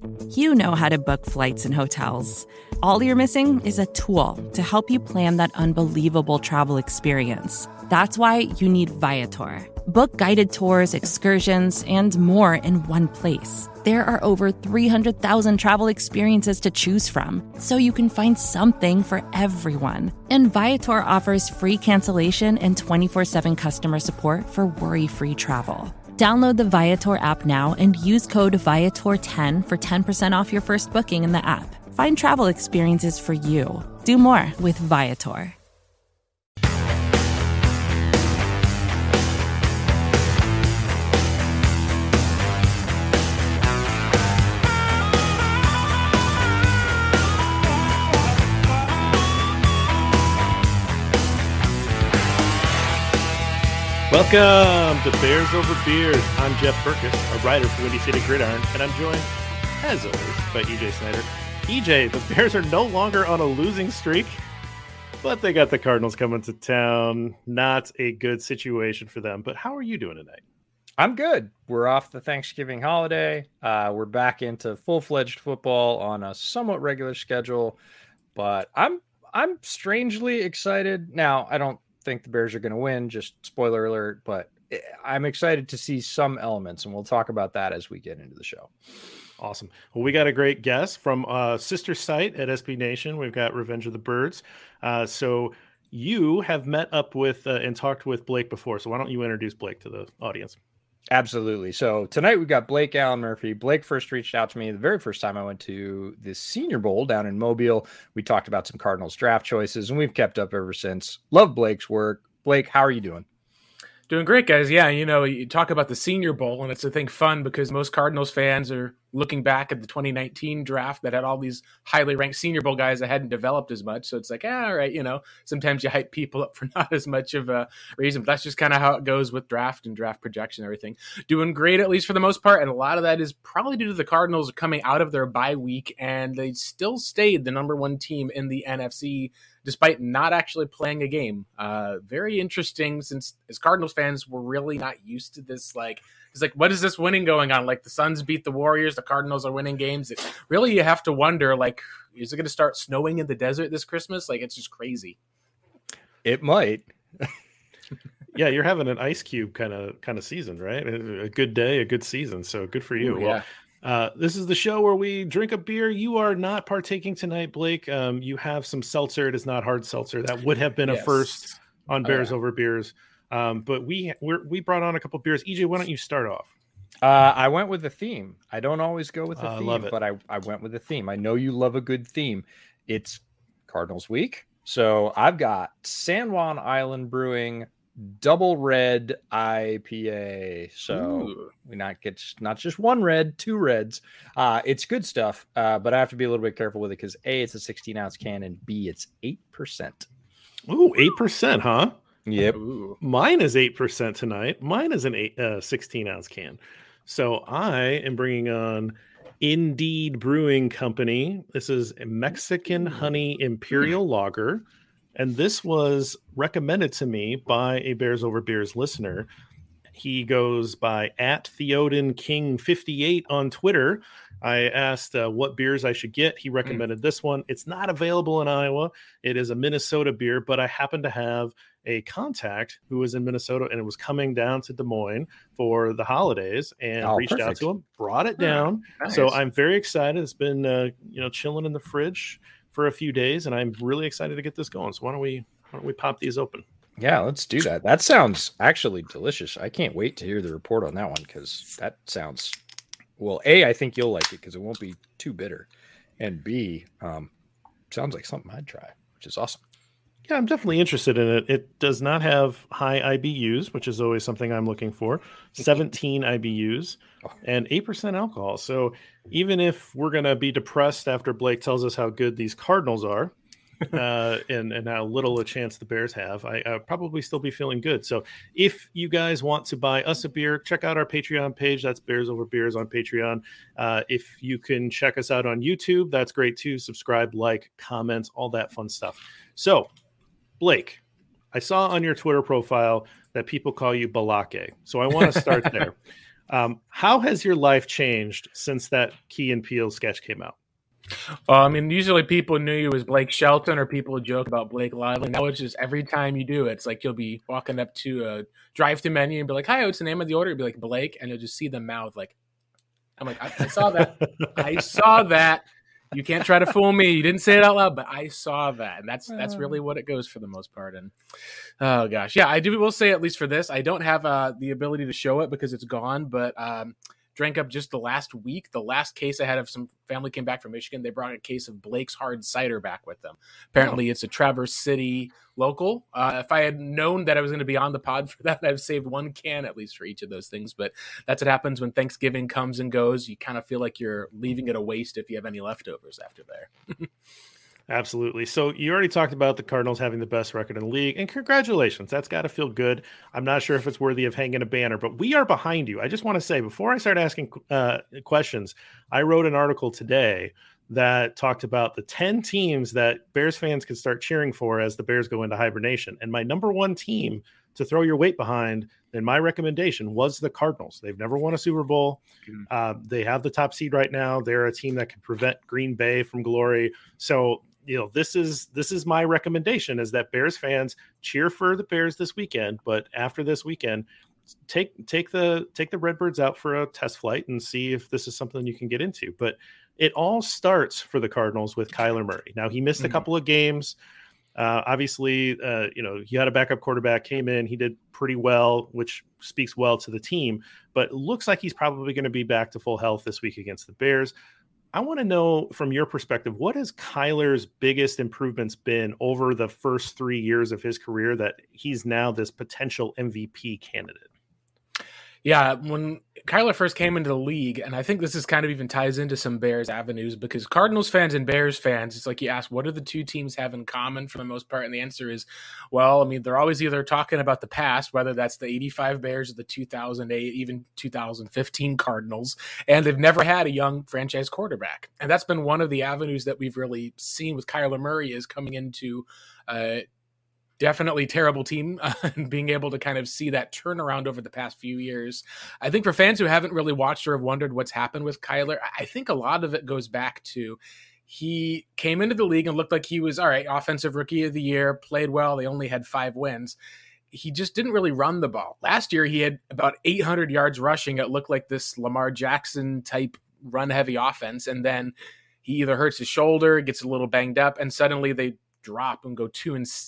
You know how to book flights and hotels. All you're missing is a tool to help you plan that unbelievable travel experience. That's why you need Viator. Book guided tours, excursions, and more in one place. There are over 300,000 travel experiences to choose from, so you can find something for everyone. And Viator offers free cancellation and 24/7 customer support for worry-free travel. Download the Viator app now and use code Viator10 for 10% off your first booking in the app. Find travel experiences for you. Do more with Viator. Welcome to Bears Over Beers. I'm Jeff Berkus, a writer for Windy City Gridiron, and I'm joined, as always, by EJ Snyder. EJ, the Bears are no longer on a losing streak, but they got the Cardinals coming to town. Not a good situation for them, but how are you doing tonight? I'm good. We're off the Thanksgiving holiday. We're back into full-fledged football on a somewhat regular schedule, but I'm strangely excited. Now, I don't think the Bears are going to win, just spoiler alert, but I'm excited to see some elements, and we'll talk about that as we get into the show. Awesome. Well, we got a great guest from sister site at SB Nation. We've got Revenge of the Birds. So you have met up with and talked with Blake before, so why don't you introduce Blake to the audience? Absolutely. So tonight we've got Blake Allen Murphy. Blake first reached out to me the very first time I went to the Senior Bowl down in Mobile. We talked about some Cardinals draft choices, and we've kept up ever since. Love Blake's work. Blake, how are you doing? Doing great, guys. Yeah, you talk about the Senior Bowl, and it's, I think, fun because most Cardinals fans are looking back at the 2019 draft that had all these highly ranked Senior Bowl guys that hadn't developed as much. So it's like, all right, sometimes you hype people up for not as much of a reason, but that's just kind of how it goes with draft and draft projection and everything. Doing great, at least for the most part, and a lot of that is probably due to the Cardinals coming out of their bye week, and they still stayed the number one team in the NFC despite not actually playing a game. Very interesting, since as Cardinals fans, we're really not used to this. It's like, what is this winning going on? Like, the Suns beat the Warriors, the Cardinals are winning games. You have to wonder, is it going to start snowing in the desert this Christmas? It's just crazy. It might. Yeah, you're having an Ice Cube kind of season, right? A good day, a good season. So good for you. Ooh, yeah. Well, this is the show where we drink a beer. You are not partaking tonight, Blake. You have some seltzer. It is not hard seltzer. That would have been a first on Bears Over Beers. But we brought on a couple beers. EJ, why don't you start off? I went with the theme. I don't always go with the theme, love it. But I went with the theme. I know you love a good theme. It's Cardinals week. So I've got San Juan Island Brewing Double Red IPA. So we not just one red, two reds. It's good stuff, but I have to be a little bit careful with it because A, it's a 16-ounce can, and B, it's 8%. Ooh, 8%, huh? Yep. Ooh. Mine is 8% tonight. Mine is an 16-ounce can. So I am bringing on Indeed Brewing Company. This is a Mexican Honey Imperial Lager. And this was recommended to me by a Bears Over Beers listener. He goes by @TheodenKing58 on Twitter. I asked what beers I should get. He recommended this one. It's not available in Iowa. It is a Minnesota beer, but I happen to have a contact who was in Minnesota and it was coming down to Des Moines for the holidays and reached out to him, brought it down. Nice. So I'm very excited. It's been, chilling in the fridge for a few days, and I'm really excited to get this going. So why don't we pop these open? Yeah, let's do that. That sounds actually delicious. I can't wait to hear the report on that one because that sounds well. A, I think you'll like it because it won't be too bitter, and B, sounds like something I'd try, which is awesome. Yeah, I'm definitely interested in it. It does not have high IBUs, which is always something I'm looking for. 17 IBUs and 8% alcohol. So even if we're going to be depressed after Blake tells us how good these Cardinals are and how little a chance the Bears have, I'll probably still be feeling good. So if you guys want to buy us a beer, check out our Patreon page. That's Bears Over Beers on Patreon. If you can check us out on YouTube, that's great too. Subscribe, like, comment, all that fun stuff. So Blake, I saw on your Twitter profile that people call you Balake. So I want to start there. How has your life changed since that Key and Peele sketch came out? I mean, usually people knew you as Blake Shelton, or people would joke about Blake Lively. Now it's just every time you do it, it's like you'll be walking up to a drive-thru menu and be like, "Hi, what's the name of the order?" You'll be like, "Blake," and you'll just see the mouth like, I'm like, I saw that. I saw that. You can't try to fool me. You didn't say it out loud, but I saw that. And that's really what it goes for the most part. And oh gosh. Yeah, will say, at least for this, I don't have the ability to show it because it's gone, but drank up just the last week. The last case I had of some family came back from Michigan. They brought a case of Blake's Hard Cider back with them. Apparently it's a Traverse City local. If I had known that I was going to be on the pod for that, I've saved one can at least for each of those things. But that's what happens when Thanksgiving comes and goes. You kind of feel like you're leaving it a waste if you have any leftovers after there. Absolutely. So you already talked about the Cardinals having the best record in the league, and congratulations. That's got to feel good. I'm not sure if it's worthy of hanging a banner, but we are behind you. I just want to say, before I start asking questions, I wrote an article today that talked about the 10 teams that Bears fans can start cheering for as the Bears go into hibernation. And my number one team to throw your weight behind, then my recommendation was the Cardinals. They've never won a Super Bowl. They have the top seed right now. They're a team that can prevent Green Bay from glory. So, this is my recommendation, is that Bears fans cheer for the Bears this weekend, but after this weekend, take the Redbirds out for a test flight and see if this is something you can get into. But it all starts for the Cardinals with Kyler Murray. Now, he missed a couple of games. Obviously, he had a backup quarterback, came in, he did pretty well, which speaks well to the team, but it looks like he's probably going to be back to full health this week against the Bears. I want to know, from your perspective, what has Kyler's biggest improvements been over the first 3 years of his career that he's now this potential MVP candidate? Yeah, when Kyler first came into the league, and I think this is kind of even ties into some Bears avenues, because Cardinals fans and Bears fans, it's like you ask, what do the two teams have in common for the most part? And the answer is, well, I mean, they're always either talking about the past, whether that's the 85 Bears or the 2008, even 2015 Cardinals, and they've never had a young franchise quarterback. And that's been one of the avenues that we've really seen with Kyler Murray, is coming into definitely terrible team and being able to kind of see that turnaround over the past few years. I think for fans who haven't really watched or have wondered what's happened with Kyler, I think a lot of it goes back to he came into the league and looked like he was, all right, offensive rookie of the year, played well. They only had 5 wins. He just didn't really run the ball. Last year, he had about 800 yards rushing. It looked like this Lamar Jackson type run heavy offense. And then he either hurts his shoulder, gets a little banged up, and suddenly they drop and go 2-5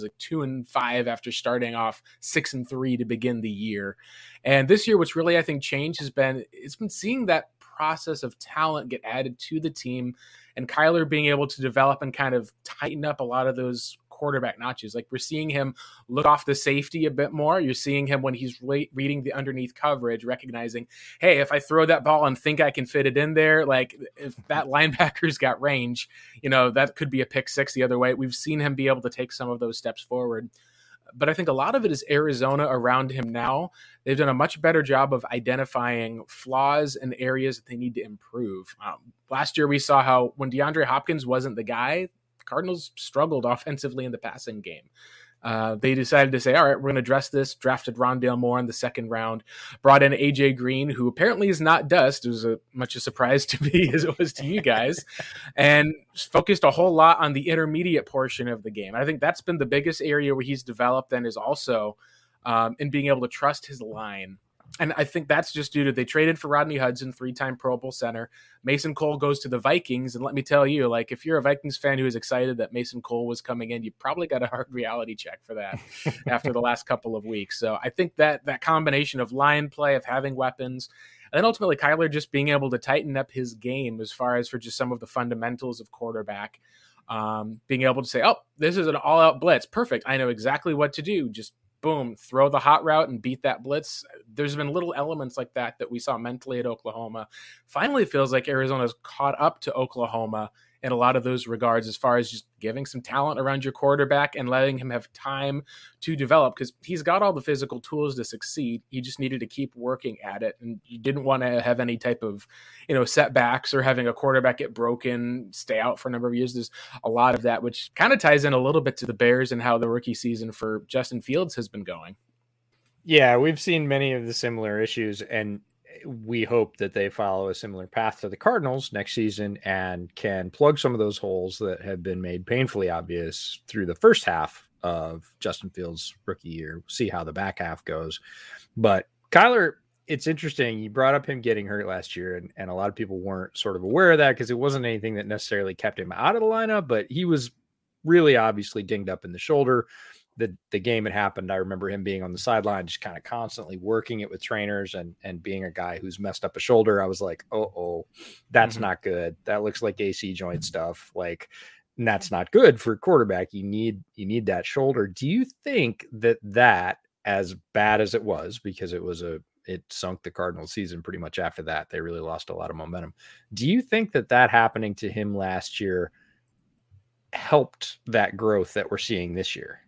after starting off 6-3 to begin the year. And this year, what's really, I think, changed has been, it's been seeing that process of talent get added to the team, and Kyler being able to develop and kind of tighten up a lot of those quarterback notches. Like, we're seeing him look off the safety a bit more. You're seeing him when he's reading the underneath coverage, recognizing, hey, if I throw that ball and think I can fit it in there, like if that linebacker's got range, that could be a pick six the other way. We've seen him be able to take some of those steps forward. But I think a lot of it is Arizona around him now. They've done a much better job of identifying flaws and areas that they need to improve. Last year, we saw how when DeAndre Hopkins wasn't the guy, Cardinals struggled offensively in the passing game. They decided to say, all right, we're going to address this, drafted Rondale Moore in the second round, brought in AJ Green, who apparently is not dust. It was much a surprise to me as it was to you guys, and focused a whole lot on the intermediate portion of the game. I think that's been the biggest area where he's developed, and is also in being able to trust his line. And I think that's just due to, they traded for Rodney Hudson, 3-time Pro Bowl center. Mason Cole goes to the Vikings. And let me tell you, like, if you're a Vikings fan who is excited that Mason Cole was coming in, you probably got a hard reality check for that after the last couple of weeks. So I think that combination of line play, of having weapons, and then ultimately Kyler just being able to tighten up his game as far as for just some of the fundamentals of quarterback, being able to say, oh, this is an all-out blitz. Perfect. I know exactly what to do. Just boom, throw the hot route and beat that blitz. There's been little elements like that we saw mentally at Oklahoma. Finally, it feels like Arizona's caught up to Oklahoma in a lot of those regards, as far as just giving some talent around your quarterback and letting him have time to develop, because he's got all the physical tools to succeed. He just needed to keep working at it. And you didn't want to have any type of, setbacks, or having a quarterback get broken, stay out for a number of years. There's a lot of that, which kind of ties in a little bit to the Bears and how the rookie season for Justin Fields has been going. Yeah, we've seen many of the similar issues, and we hope that they follow a similar path to the Cardinals next season and can plug some of those holes that have been made painfully obvious through the first half of Justin Fields' rookie year. We'll see how the back half goes. But Kyler, it's interesting. You brought up him getting hurt last year, and a lot of people weren't sort of aware of that because it wasn't anything that necessarily kept him out of the lineup, but he was really obviously dinged up in the shoulder. The game had happened. I remember him being on the sideline, just kind of constantly working it with trainers and being a guy who's messed up a shoulder. I was like, that's not good. That looks like AC joint stuff. Like, and that's not good for a quarterback. You need that shoulder. Do you think that as bad as it was, because it sunk the Cardinals season pretty much after that, they really lost a lot of momentum. Do you think that happening to him last year helped that growth that we're seeing this year?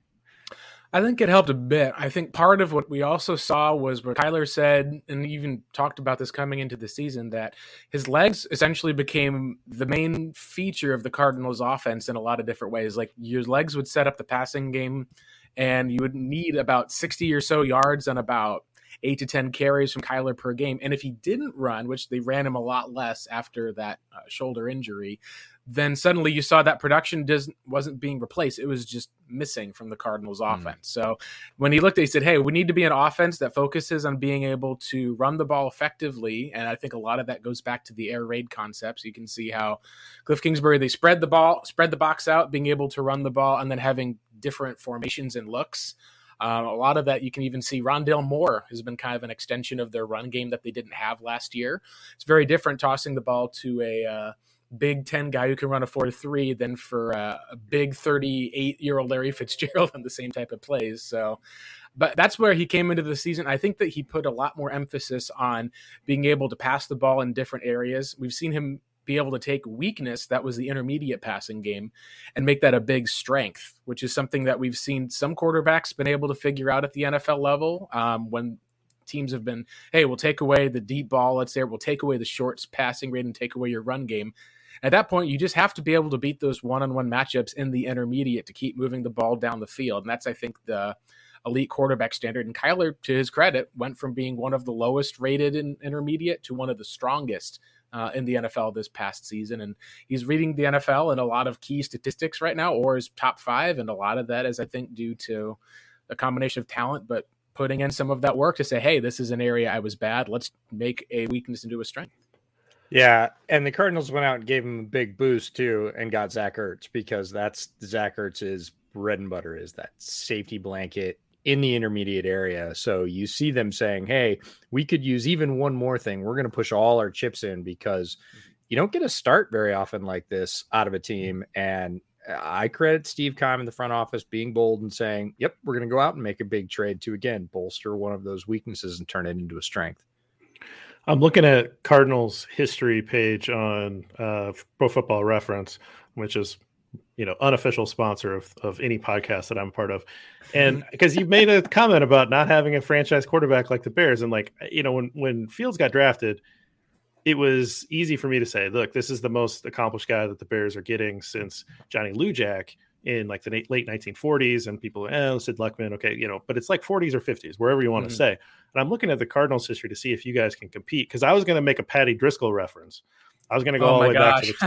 I think it helped a bit. I think part of what we also saw was where Kyler said, and even talked about this coming into the season, that his legs essentially became the main feature of the Cardinals offense in a lot of different ways. Like, your legs would set up the passing game, and you would need about 60 or so yards on about 8 to 10 carries from Kyler per game. And if he didn't run, which they ran him a lot less after that shoulder injury, then suddenly you saw that production wasn't being replaced. It was just missing from the Cardinals offense. So when he looked at it, he said, hey, we need to be an offense that focuses on being able to run the ball effectively. And I think a lot of that goes back to the air raid concepts. You can see how Cliff Kingsbury, they spread the box out, being able to run the ball, and then having different formations and looks. A lot of that you can even see. Rondale Moore has been kind of an extension of their run game that they didn't have last year. It's very different tossing the ball to a Big 10 guy who can run a 4-3 than for a big 38-year-old Larry Fitzgerald on the same type of plays. So, but that's where he came into the season. I think that he put a lot more emphasis on being able to pass the ball in different areas. We've seen him be able to take weakness that was the intermediate passing game and make that a big strength, which is something that we've seen some quarterbacks been able to figure out at the NFL level when teams have been, hey, we'll take away the deep ball, let's say, we'll take away the short passing rate and take away your run game. At that point, you just have to be able to beat those one-on-one matchups in the intermediate to keep moving the ball down the field. And that's, I think, the elite quarterback standard. And Kyler, to his credit, went from being one of the lowest rated in intermediate to one of the strongest in the NFL this past season. And he's reading the NFL in a lot of key statistics right now, or is top 5. And a lot of that is, I think, due to a combination of talent, but putting in some of that work to say, hey, this is an area I was bad. Let's make a weakness into a strength. Yeah, and the Cardinals went out and gave him a big boost, too, and got Zach Ertz, because that's Zach Ertz's bread and butter, is that safety blanket in the intermediate area. So you see them saying, hey, we could use even one more thing. We're going to push all our chips in, because you don't get a start very often like this out of a team. And I credit Steve Keim in the front office being bold and saying, yep, we're going to go out and make a big trade to, again, bolster one of those weaknesses and turn it into a strength. I'm looking at Cardinals history page on Pro Football Reference, which is, unofficial sponsor of any podcast that I'm a part of. And because you've made a comment about not having a franchise quarterback like the Bears. And when Fields got drafted, it was easy for me to say, look, this is the most accomplished guy that the Bears are getting since Johnny Lujack in like the late 1940s. And people, Sid Luckman. Okay. But it's like 40s or 50s, wherever you want to say. And I'm looking at the Cardinals history to see if you guys can compete. Cause I was going to make a Patty Driscoll reference. I was going to go all the way back to the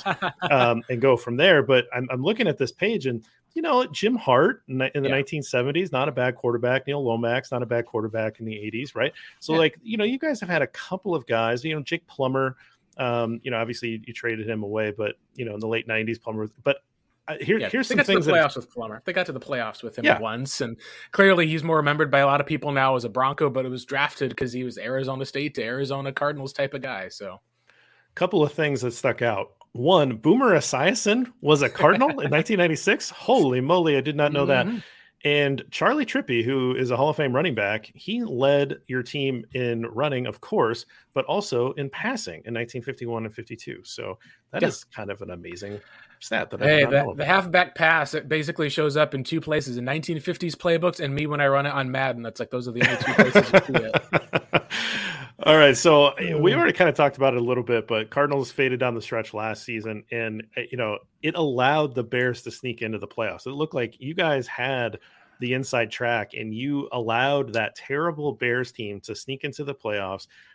20s and go from there. But I'm looking at this page, and Jim Hart in the 1970s, not a bad quarterback. Neil Lomax, not a bad quarterback in the 80s, right? So you guys have had a couple of guys. Jake Plummer. Obviously you traded him away, but in the late 90s, Plummer. But here's some things. They got to the playoffs with Plummer. They got to the playoffs with him once, and clearly he's more remembered by a lot of people now as a Bronco. But it was drafted because he was Arizona State to Arizona Cardinals type of guy. So. Couple of things that stuck out. One, Boomer Esiason was a Cardinal in 1996. Holy moly, I did not know that. And Charlie Trippi, who is a Hall of Fame running back, he led your team in running, of course, but also in passing in 1951 and 52. So that is kind of an amazing stat. The halfback pass, it basically shows up in two places, in 1950s playbooks and me when I run it on Madden. That's like, those are the only two places you see it. All right, so we already kind of talked about it a little bit, but Cardinals faded down the stretch last season, and it allowed the Bears to sneak into the playoffs. It looked like you guys had the inside track, and you allowed that terrible Bears team to sneak into the playoffs.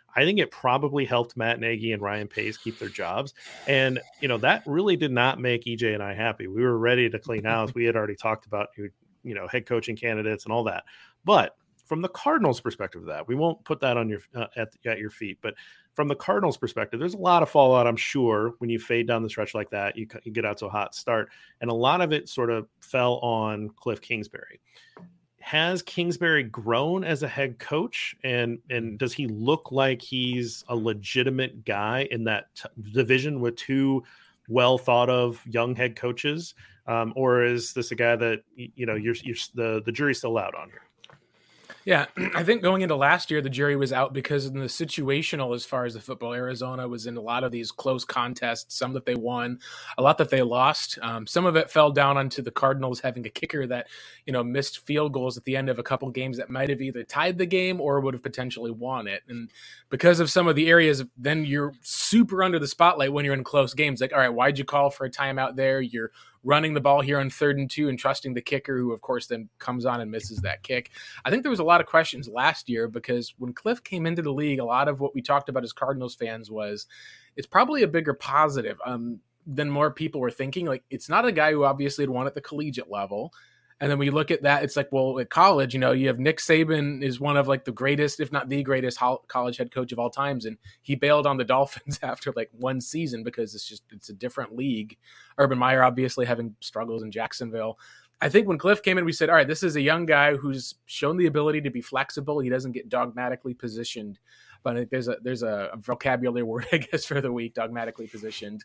I think it probably helped Matt Nagy and Ryan Pace keep their jobs. And, that really did not make EJ and I happy. We were ready to clean house. We had already talked about, head coaching candidates and all that. But from the Cardinals' perspective of that, we won't put that on your at your feet. But from the Cardinals' perspective, there's a lot of fallout, I'm sure, when you fade down the stretch like that. You get out to a hot start. And a lot of it sort of fell on Cliff Kingsbury. Has Kingsbury grown as a head coach, and does he look like he's a legitimate guy in that division with two well thought of young head coaches, or is this a guy that the jury's still out on here? Yeah, I think going into last year, the jury was out because in the situational, as far as the football, Arizona was in a lot of these close contests, some that they won, a lot that they lost. Some of it fell down onto the Cardinals having a kicker that, missed field goals at the end of a couple games that might have either tied the game or would have potentially won it. And because of some of the areas, then you're super under the spotlight when you're in close games. Like, all right, why'd you call for a timeout there? You're running the ball here on 3rd and 2 and trusting the kicker, who of course then comes on and misses that kick. I think there was a lot of questions last year because when Cliff came into the league, a lot of what we talked about as Cardinals fans was it's probably a bigger positive than more people were thinking. Like, it's not a guy who obviously had won at the collegiate level. And then we look at that, it's like, well, at college, you have Nick Saban is one of like the greatest, if not the greatest college head coach of all times. And he bailed on the Dolphins after like one season because it's a different league. Urban Meyer obviously having struggles in Jacksonville. I think when Cliff came in, we said, all right, this is a young guy who's shown the ability to be flexible. He doesn't get dogmatically positioned. But I think there's a vocabulary word, I guess, for the week, dogmatically positioned.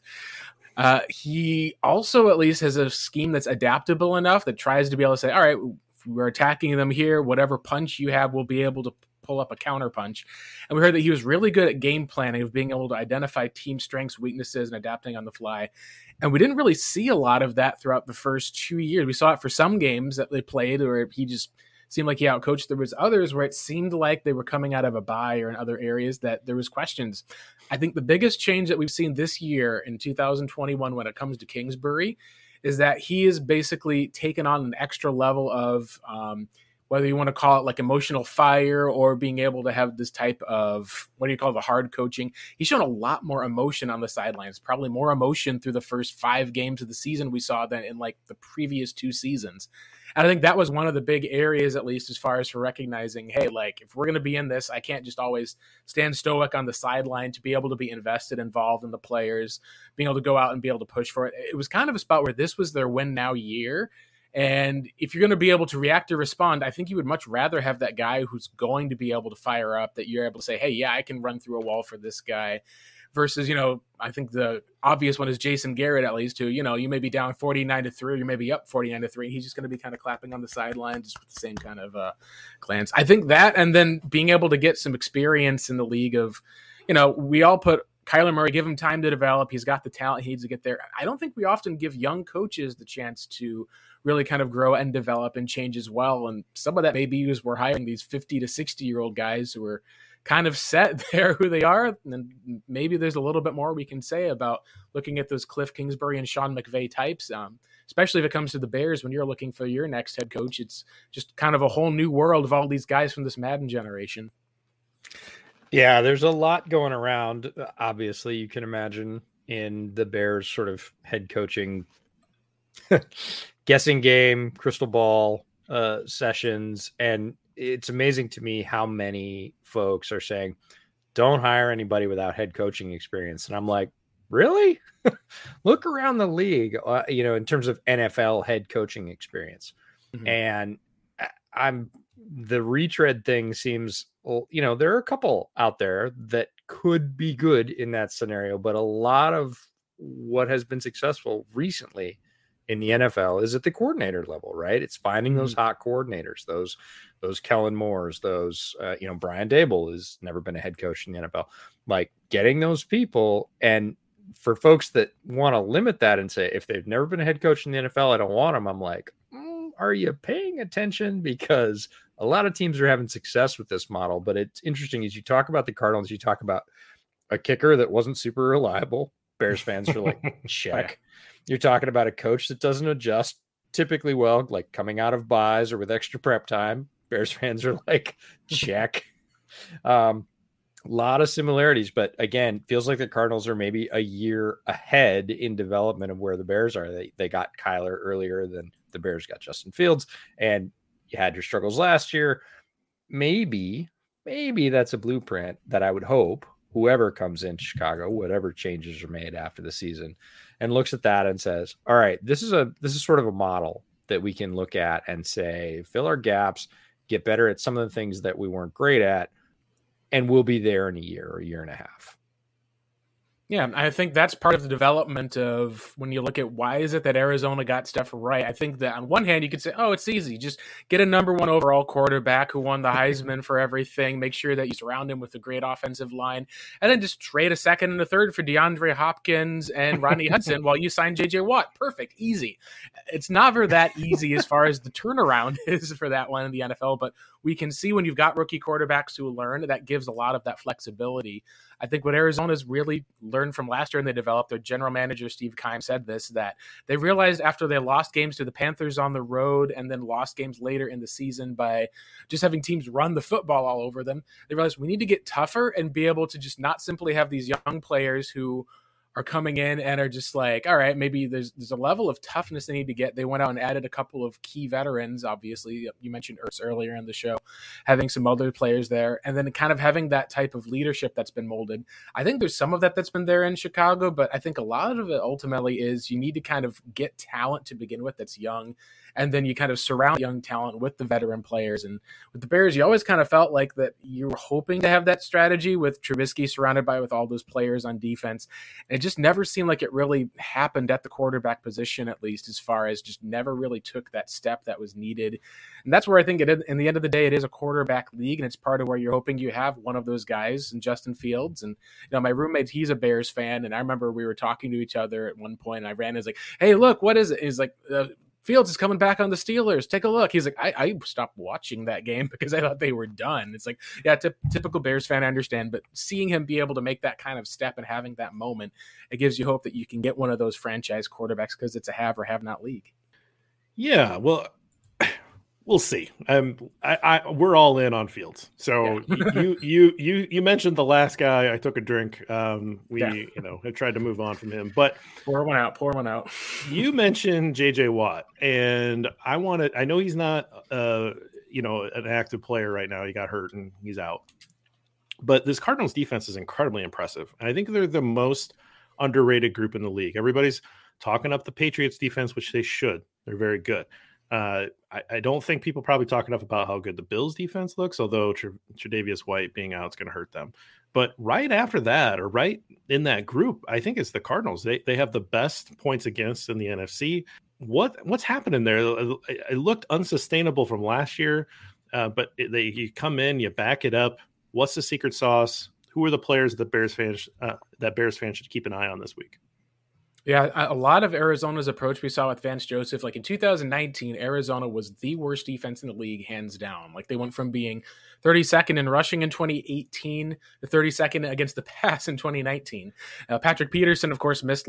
He also at least has a scheme that's adaptable enough that tries to be able to say, all right, we're attacking them here. Whatever punch you have, we'll be able to pull up a counter punch. And we heard that he was really good at game planning, of being able to identify team strengths, weaknesses, and adapting on the fly. And we didn't really see a lot of that throughout the first 2 years. We saw it for some games that they played where he just seemed like he outcoached. There was others where it seemed like they were coming out of a bye or in other areas that there was questions. I think the biggest change that we've seen this year in 2021 when it comes to Kingsbury is that he has basically taken on an extra level of whether you want to call it like emotional fire or being able to have this type of, what do you call the hard coaching? He's shown a lot more emotion on the sidelines, probably more emotion through the first 5 games of the season we saw than in like the previous 2 seasons. And I think that was one of the big areas, at least as far as for recognizing, hey, like if we're going to be in this, I can't just always stand stoic on the sideline, to be able to be invested, involved in the players, being able to go out and be able to push for it. It was kind of a spot where this was their win now year. And if you're going to be able to react or respond, I think you would much rather have that guy who's going to be able to fire up, that you're able to say, hey, yeah, I can run through a wall for this guy. Versus, I think the obvious one is Jason Garrett, at least, who, you may be down 49-3, or you may be up 49-3. He's just going to be kind of clapping on the sideline, just with the same kind of glance. I think that, and then being able to get some experience in the league of, we all put Kyler Murray, give him time to develop. He's got the talent he needs to get there. I don't think we often give young coaches the chance to really kind of grow and develop and change as well. And some of that maybe is we're hiring these 50 to 60-year-old guys who are kind of set there who they are. And maybe there's a little bit more we can say about looking at those Cliff Kingsbury and Sean McVay types, especially if it comes to the Bears. When you're looking for your next head coach, it's just kind of a whole new world of all these guys from this Madden generation. Yeah, there's a lot going around. Obviously, you can imagine in the Bears sort of head coaching guessing game, crystal ball sessions. And it's amazing to me how many folks are saying, don't hire anybody without head coaching experience. And I'm like, really? Look around the league, in terms of NFL head coaching experience. Mm-hmm. And the retread thing seems, there are a couple out there that could be good in that scenario, but a lot of what has been successful recently in the NFL is at the coordinator level, right? It's finding those hot coordinators, those Kellen Moores, those, Brian Dable has never been a head coach in the NFL, like getting those people. And for folks that want to limit that and say, if they've never been a head coach in the NFL, I don't want them. I'm like, are you paying attention? Because a lot of teams are having success with this model, but it's interesting as you talk about the Cardinals, you talk about a kicker that wasn't super reliable. Bears fans are like, check. You're talking about a coach that doesn't adjust typically well, like coming out of buys or with extra prep time. Bears fans are like, check. A lot of similarities, but again, feels like the Cardinals are maybe a year ahead in development of where the Bears are. They got Kyler earlier than the Bears got Justin Fields, and you had your struggles last year. Maybe that's a blueprint that I would hope whoever comes in Chicago, whatever changes are made after the season, and looks at that and says, all right, this is sort of a model that we can look at and say, fill our gaps, get better at some of the things that we weren't great at, and we'll be there in a year or a year and a half. Yeah, I think that's part of the development of when you look at why is it that Arizona got stuff right. I think that on one hand, you could say, oh, it's easy. Just get a number 1 overall quarterback who won the Heisman for everything. Make sure that you surround him with a great offensive line. And then just trade a second and a third for DeAndre Hopkins and Rodney Hudson while you sign J.J. Watt. Perfect. Easy. It's never that easy as far as the turnaround is for that one in the NFL, but we can see when you've got rookie quarterbacks who learn, that gives a lot of that flexibility. I think what Arizona's really learned from last year and they developed, their general manager, Steve Keim, said this, that they realized after they lost games to the Panthers on the road and then lost games later in the season by just having teams run the football all over them, they realized we need to get tougher and be able to just not simply have these young players who are coming in and are just like, all right, maybe there's a level of toughness they need to get. They went out and added a couple of key veterans. Obviously, you mentioned Ertz earlier in the show, having some other players there, and then kind of having that type of leadership that's been molded. I think there's some of that's been there in Chicago, but I think a lot of it ultimately is you need to kind of get talent to begin with that's young, and then you kind of surround young talent with the veteran players. And with the Bears, you always kind of felt like that you were hoping to have that strategy with Trubisky surrounded by with all those players on defense. And it just never seemed like it really happened at the quarterback position, at least as far as just never really took that step that was needed. And that's where I think in the end of the day, it is a quarterback league, and it's part of where you're hoping you have one of those guys in Justin Fields. And, my roommate, he's a Bears fan. And I remember we were talking to each other at one point, and I ran, he's like, hey, look, what is it? He's like, Fields is coming back on the Steelers. Take a look. He's like, I stopped watching that game because I thought they were done. It's like, yeah, typical Bears fan, I understand. But seeing him be able to make that kind of step and having that moment, it gives you hope that you can get one of those franchise quarterbacks because it's a have or have not league. Yeah, well, we'll see. We're all in on Fields. So yeah. you mentioned the last guy. I took a drink. I tried to move on from him, but pour one out. You mentioned JJ Watt, and I know he's not an active player right now. He got hurt and he's out. But this Cardinals defense is incredibly impressive. And I think they're the most underrated group in the league. Everybody's talking up the Patriots defense, which they should. They're very good. I don't think people probably talk enough about how good the Bills defense looks, although Tre'Davious White being out is going to hurt them. But right after that, or right in that group, I think it's the Cardinals. They have the best points against in the NFC. What's happening there? It looked unsustainable from last year, but you come in, you back it up. What's the secret sauce? Who are the players that Bears fans should keep an eye on this week? Yeah, a lot of Arizona's approach we saw with Vance Joseph, like in 2019, Arizona was the worst defense in the league, hands down. Like they went from being 32nd in rushing in 2018 to 32nd against the pass in 2019. Patrick Peterson, of course, missed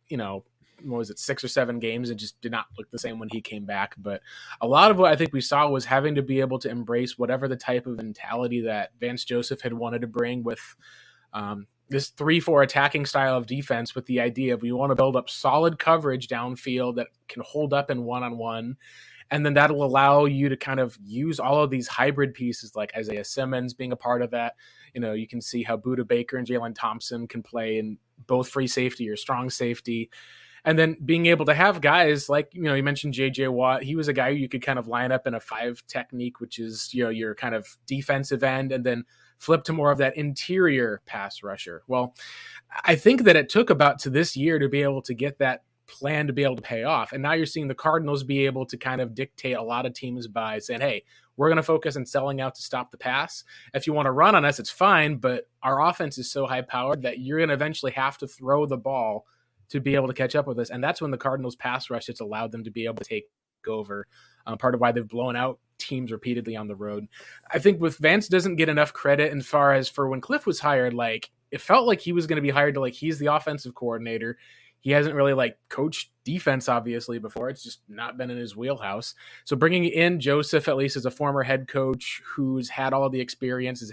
6 or 7 games and just did not look the same when he came back. But a lot of what I think we saw was having to be able to embrace whatever the type of mentality that Vance Joseph had wanted to bring with this 3-4 attacking style of defense, with the idea of we want to build up solid coverage downfield that can hold up in one-on-one. And then that'll allow you to kind of use all of these hybrid pieces like Isaiah Simmons being a part of that. You can see how Budda Baker and Jalen Thompson can play in both free safety or strong safety. And then being able to have guys like, you mentioned J.J. Watt. He was a guy who you could kind of line up in a 5 technique, which is, your kind of defensive end, and then flip to more of that interior pass rusher. Well, I think that it took about to this year to be able to get that plan to be able to pay off. And now you're seeing the Cardinals be able to kind of dictate a lot of teams by saying, hey, we're going to focus on selling out to stop the pass. If you want to run on us, it's fine, but our offense is so high powered that you're going to eventually have to throw the ball to be able to catch up with us. And that's when the Cardinals pass rush, it's allowed them to be able to take over. Part of why they've blown out teams repeatedly on the road. I think with Vance doesn't get enough credit as far as for when Cliff was hired, it felt like he was going to be hired to he's the offensive coordinator. He hasn't really coached defense obviously before. It's just not been in his wheelhouse. So bringing in Joseph, at least as a former head coach who's had all of the experience, has had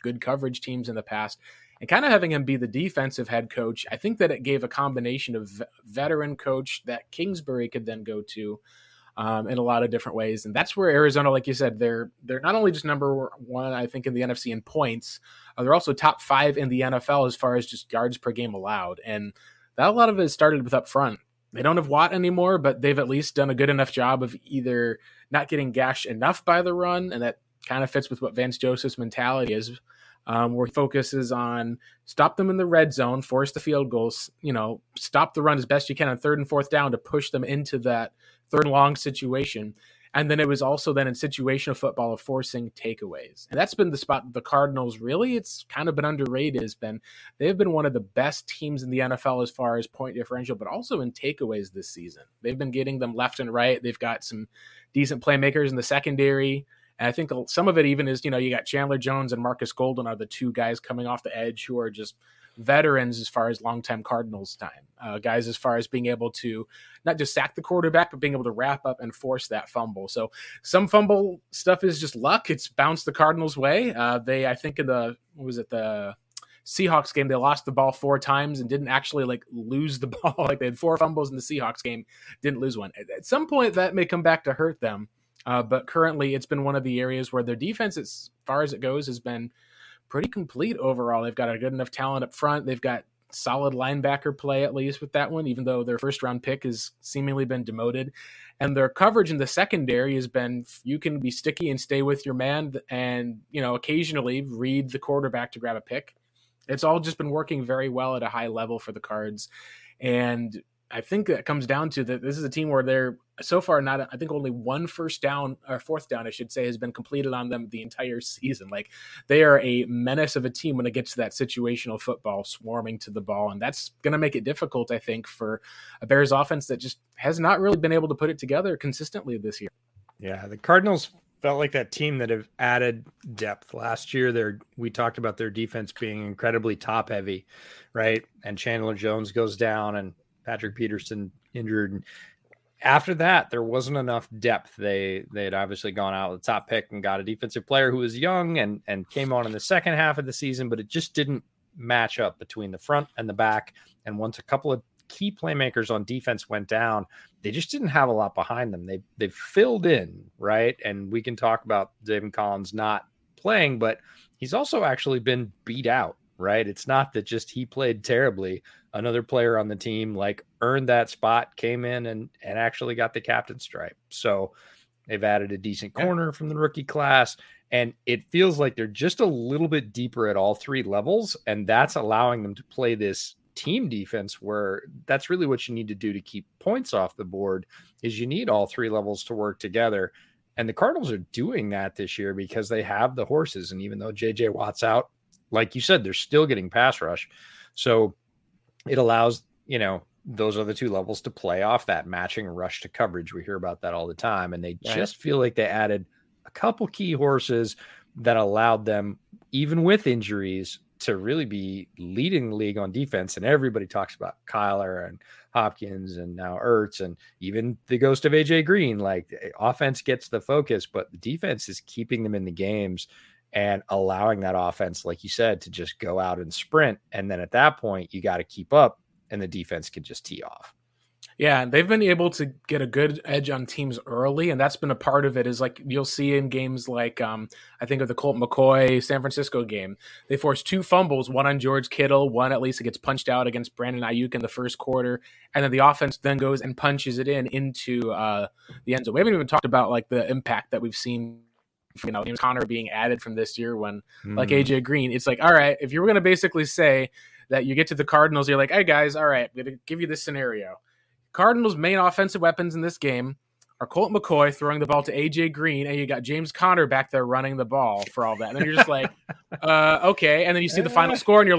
good coverage teams in the past. And kind of having him be the defensive head coach, I think that it gave a combination of veteran coach that Kingsbury could then go to in a lot of different ways. And that's where Arizona, like you said, they're not only just number one, I think, in the NFC in points, they're also top 5 in the NFL as far as just yards per game allowed. And that a lot of it started with up front. They don't have Watt anymore, but they've at least done a good enough job of either not getting gashed enough by the run, and that kind of fits with what Vance Joseph's mentality is, where he focuses on stop them in the red zone, force the field goals, stop the run as best you can on 3rd and 4th down to push them into that 3rd and long situation. And then it was also then in situational football of forcing takeaways. And that's been the spot the Cardinals really, it's kind of been underrated, they've been one of the best teams in the NFL as far as point differential, but also in takeaways this season. They've been getting them left and right. They've got some decent playmakers in the secondary. And I think some of it even is, you got Chandler Jones and Marcus Golden are the 2 guys coming off the edge who are just veterans as far as longtime Cardinals time. Guys as far as being able to not just sack the quarterback, but being able to wrap up and force that fumble. So some fumble stuff is just luck. It's bounced the Cardinals' way. I think in the Seahawks game, they lost the ball 4 times and didn't actually lose the ball. Like they had 4 fumbles in the Seahawks game, didn't lose one. At some point that may come back to hurt them. But currently it's been one of the areas where their defense, as far as it goes, has been pretty complete overall. They've got a good enough talent up front. They've got solid linebacker play, at least with that one, even though their 1st round pick has seemingly been demoted. And their coverage in the secondary has been, you can be sticky and stay with your man and, occasionally read the quarterback to grab a pick. It's all just been working very well at a high level for the Cards. And I think that comes down to that this is a team where they're so far not, I think only 1 1st down or 4th down, I should say, has been completed on them the entire season. Like they are a menace of a team when it gets to that situational football, swarming to the ball. And that's going to make it difficult, I think, for a Bears offense that just has not really been able to put it together consistently this year. Yeah. The Cardinals felt like that team that have added depth last year. We talked about their defense being incredibly top heavy, right? And Chandler Jones goes down and Patrick Peterson injured. And after that, there wasn't enough depth. They had obviously gone out with the top pick and got a defensive player who was young and came on in the second half of the season, but it just didn't match up between the front and the back. And once a couple of key playmakers on defense went down, they just didn't have a lot behind them. They filled in, right? And we can talk about David Collins not playing, but he's also actually been beat out, right? It's not that just he played terribly. Another player on the team earned that spot, came in and actually got the captain stripe. So they've added a decent corner from the rookie class, and it feels like they're just a little bit deeper at all 3 levels, and that's allowing them to play this team defense where that's really what you need to do to keep points off the board is you need all 3 levels to work together. And the Cardinals are doing that this year because they have the horses. And even though JJ Watt's out, like you said, they're still getting pass rush. So it allows, those other 2 levels to play off that matching rush to coverage. We hear about that all the time. And they just feel like they added a couple key horses that allowed them, even with injuries, to really be leading the league on defense. And everybody talks about Kyler and Hopkins and now Ertz and even the ghost of AJ Green. Offense gets the focus, but the defense is keeping them in the games and allowing that offense, like you said, to just go out and sprint. And then at that point, you got to keep up and the defense can just tee off. Yeah, they've been able to get a good edge on teams early, and that's been a part of it. Is you'll see in games like I think of the Colt McCoy San Francisco game, they forced 2 fumbles, one on George Kittle, one at least it gets punched out against Brandon Ayuk in the first quarter, and then the offense then goes and punches it into the end zone. We haven't even talked about the impact that we've seen. James Conner being added from this year when AJ Green, it's all right, if you were going to basically say that you get to the Cardinals, you're hey guys, all right, I'm going to give you this scenario. Cardinals' main offensive weapons in this game are Colt McCoy throwing the ball to AJ Green, and you got James Conner back there running the ball for all that. And then you're just okay. And then you see the final score, and you're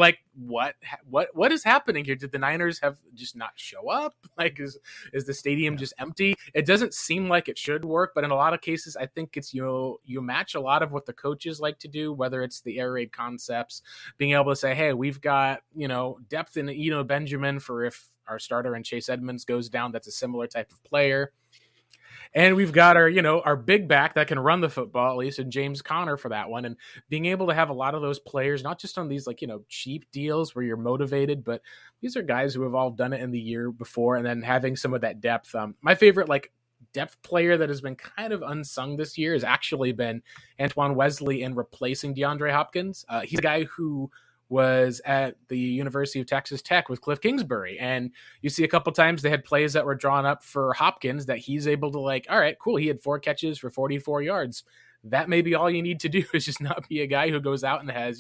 what is happening here? Did the Niners have just not show up? Is the stadium just empty? It doesn't seem like it should work, but in a lot of cases, I think it's you match a lot of what the coaches like to do, whether it's the air raid concepts, being able to say, hey, we've got depth in Benjamin for if our starter and Chase Edmonds goes down. That's a similar type of player. And we've got our big back that can run the football, at least, and James Conner for that one. And being able to have a lot of those players, not just on these cheap deals where you're motivated, but these are guys who have all done it in the year before, and then having some of that depth. My favorite depth player that has been kind of unsung this year has actually been Antoine Wesley in replacing DeAndre Hopkins. He's a guy who was at the University of Texas Tech with Cliff Kingsbury. And you see a couple times they had plays that were drawn up for Hopkins that he's able to all right, cool. He had 4 catches for 44 yards. That may be all you need to do, is just not be a guy who goes out and has,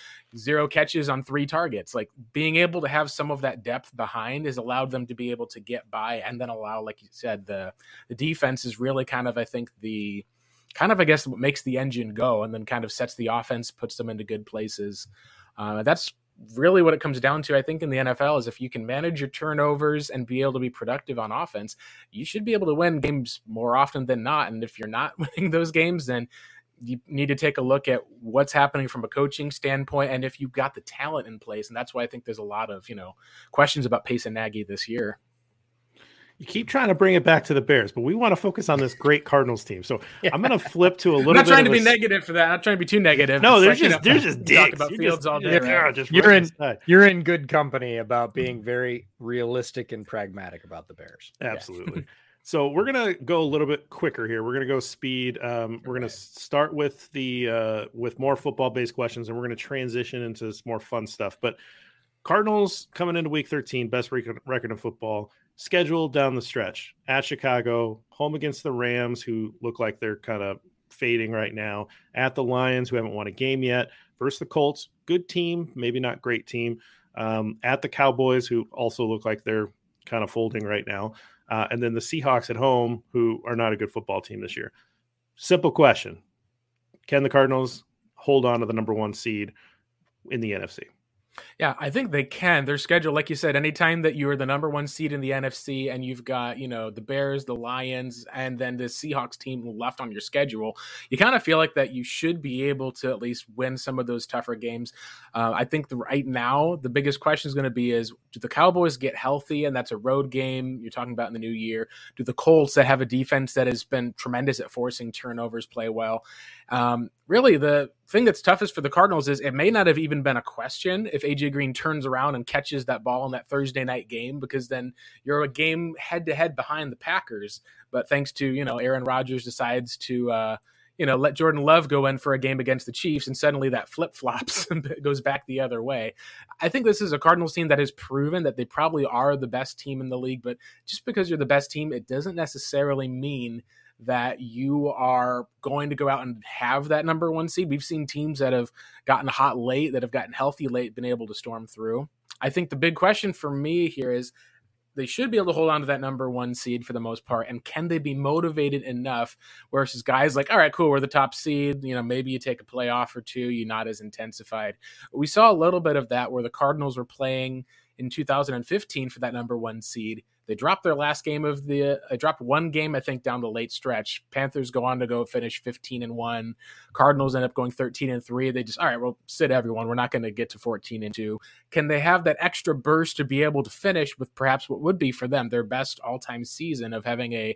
0 catches on 3 targets. Being able to have some of that depth behind has allowed them to be able to get by, and then allow, like you said, the defense is really kind of, I think, I guess what makes the engine go, and then kind of sets the offense, puts them into good places. That's really what it comes down to, I think, in the NFL, is if you can manage your turnovers and be able to be productive on offense, you should be able to win games more often than not. And if you're not winning those games, then you need to take a look at what's happening from a coaching standpoint, and if you've got the talent in place. And that's why I think there's a lot of, questions about Pace and Nagy this year. You keep trying to bring it back to the Bears, but we want to focus on this great Cardinals team. So I'm going to flip to a little bit. I'm not trying to be negative for that. I'm not trying to be too negative. No, they're just dicks. Talk about Fields all day. You're in good company about being very realistic and pragmatic about the Bears. Absolutely. So we're going to go a little bit quicker here. We're going to go speed. We're going to start with with more football-based questions, and we're going to transition into some more fun stuff. But Cardinals coming into Week 13, best record in football. Schedule down the stretch at Chicago, home against the Rams, who look like they're kind of fading right now, at the Lions, who haven't won a game yet, versus the Colts, good team, maybe not great team, at the Cowboys, who also look like they're kind of folding right now, and then the Seahawks at home, who are not a good football team this year. Simple question. Can the Cardinals hold on to the number 1 seed in the NFC? Yeah, I think they can. Their schedule, like you said, anytime that you're the number 1 seed in the NFC and you've got, the Bears, the Lions, and then the Seahawks team left on your schedule, you kind of feel like that you should be able to at least win some of those tougher games. I think right now, the biggest question is going to be is, do the Cowboys get healthy? And that's a road game you're talking about in the new year. Do the Colts, that have a defense that has been tremendous at forcing turnovers, play well? Really, the thing that's toughest for the Cardinals is it may not have even been a question if AJ Green turns around and catches that ball in that Thursday night game, because then you're a game head-to-head behind the Packers. But thanks to, Aaron Rodgers decides to, let Jordan Love go in for a game against the Chiefs, and suddenly that flip-flops and goes back the other way. I think this is a Cardinals team that has proven that they probably are the best team in the league, but just because you're the best team, it doesn't necessarily mean that you are going to go out and have that number 1 seed. We've seen teams that have gotten hot late, that have gotten healthy late, been able to storm through. I think the big question for me here is, they should be able to hold on to that number 1 seed for the most part. And can they be motivated enough versus guys like, all right, cool, we're the top seed. Maybe you take a playoff or two, you're not as intensified. We saw a little bit of that where the Cardinals were playing in 2015 for that number 1 seed. They dropped their last game dropped 1 game, I think, down the late stretch. Panthers go on to go finish 15-1. Cardinals end up going 13-3. They just, all right, well, sit everyone. We're not going to get to 14-2. Can they have that extra burst to be able to finish with perhaps what would be for them their best all-time season of having a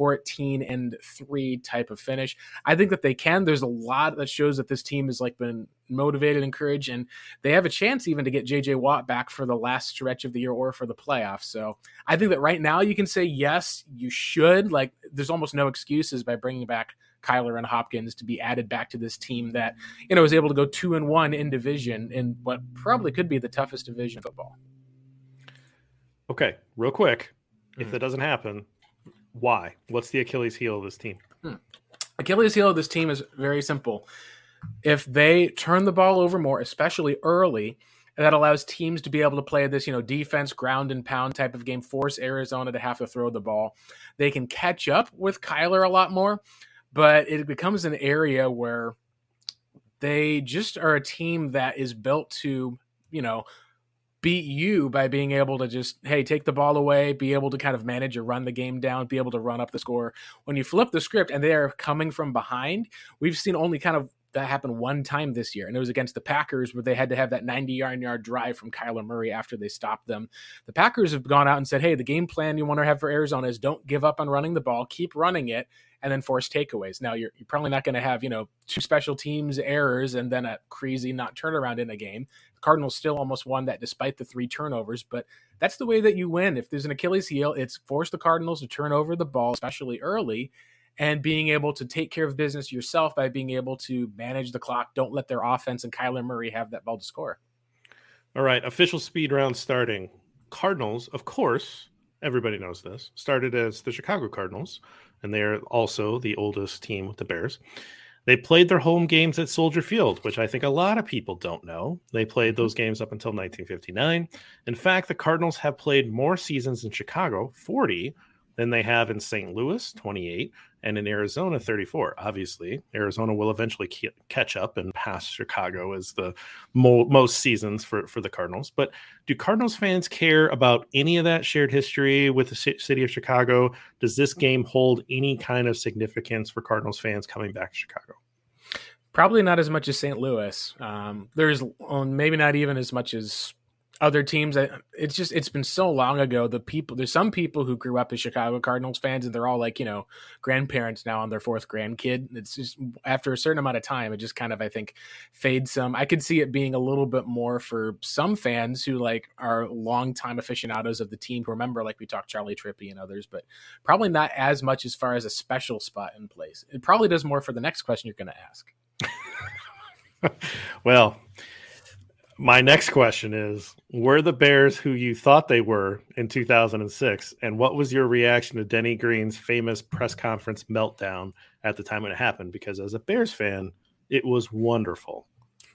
14-3 type of finish? I think that they can. There's a lot that shows that this team has been motivated, encouraged, and they have a chance even to get JJ Watt back for the last stretch of the year or for the playoffs. So I think that right now you can say, yes, you should. There's almost no excuses by bringing back Kyler and Hopkins to be added back to this team that, was able to go 2-1 in division in what probably could be the toughest division in football. Okay, real quick. If that doesn't happen, why? What's the Achilles heel of this team? Achilles heel of this team is very simple. If they turn the ball over more, especially early, that allows teams to be able to play this, defense, ground and pound type of game, force Arizona to have to throw the ball. They can catch up with Kyler a lot more, but it becomes an area where they just are a team that is built to, beat you by being able to just, hey, take the ball away, be able to kind of manage or run the game down, be able to run up the score. When you flip the script and they are coming from behind, we've seen only kind of that happened one time this year, and it was against the Packers, where they had to have that 90-yard drive from Kyler Murray after they stopped them. The Packers have gone out and said, hey, the game plan you want to have for Arizona is don't give up on running the ball, keep running it, and then force takeaways. Now, you're probably not going to have, two special teams errors and then a crazy not turnaround in a game. The Cardinals still almost won that despite the 3 turnovers, but that's the way that you win. If there's an Achilles heel, it's force the Cardinals to turn over the ball, especially early, and being able to take care of business yourself by being able to manage the clock. Don't let their offense and Kyler Murray have that ball to score. All right, official speed round starting. Cardinals, of course, everybody knows this, started as the Chicago Cardinals, and they're also the oldest team with the Bears. They played their home games at Soldier Field, which I think a lot of people don't know. They played those games up until 1959. In fact, the Cardinals have played more seasons in Chicago, 40, than they have in St. Louis, 28, and in Arizona, 34. Obviously, Arizona will eventually catch up and pass Chicago as the most seasons for the Cardinals. But do Cardinals fans care about any of that shared history with the city of Chicago? Does this game hold any kind of significance for Cardinals fans coming back to Chicago? Probably not as much as St. Louis. There's maybe not even as much as other teams. It's been so long ago. There's some people who grew up as Chicago Cardinals fans, and they're all like, grandparents now on their 4th grandkid. It's just after a certain amount of time, it just kind of, I think, fades some. I could see it being a little bit more for some fans who are longtime aficionados of the team who remember, like we talked Charlie Trippi and others, but probably not as much as far as a special spot in place. It probably does more for the next question you're going to ask. Well, my next question is, were the Bears who you thought they were in 2006? And what was your reaction to Denny Green's famous press conference meltdown at the time when it happened? Because as a Bears fan, it was wonderful.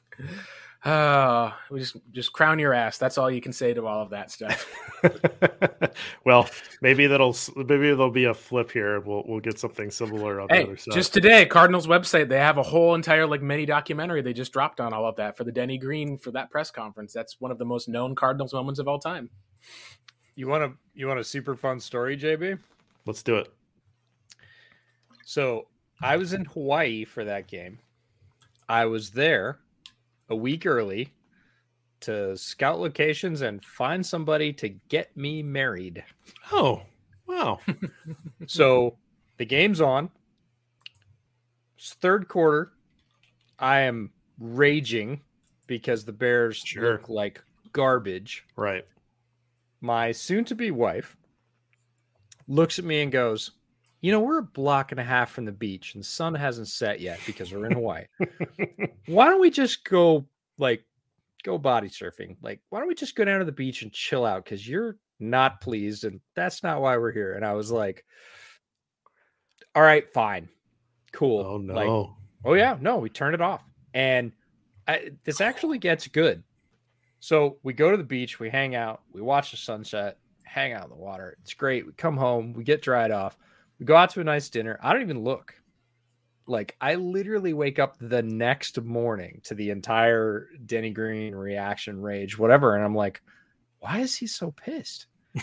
We just crown your ass. That's all you can say to all of that stuff. Well, maybe there'll be a flip here. We'll get something similar on the other side. Just today, Cardinals website, they have a whole entire mini documentary they just dropped on all of that for the Denny Green for that press conference. That's one of the most known Cardinals moments of all time. You want a super fun story, JB? Let's do it. So I was in Hawaii for that game. I was there a week early to scout locations and find somebody to get me married. Oh, wow. So the game's on. It's 3rd quarter. I am raging because the Bears look like garbage. Right. My soon-to-be wife looks at me and goes, we're a block and a half from the beach and the sun hasn't set yet because we're in Hawaii. Why don't we just go body surfing? Why don't we just go down to the beach and chill out? Because you're not pleased and that's not why we're here. And I was like, all right, fine. Cool. Oh, no. Oh, yeah. No, we turned it off. And this actually gets good. So we go to the beach, we hang out, we watch the sunset, hang out in the water. It's great. We come home, we get dried off. We go out to a nice dinner. I don't even look. I literally wake up the next morning to the entire Denny Green reaction, rage, whatever. And I'm like, why is he so pissed?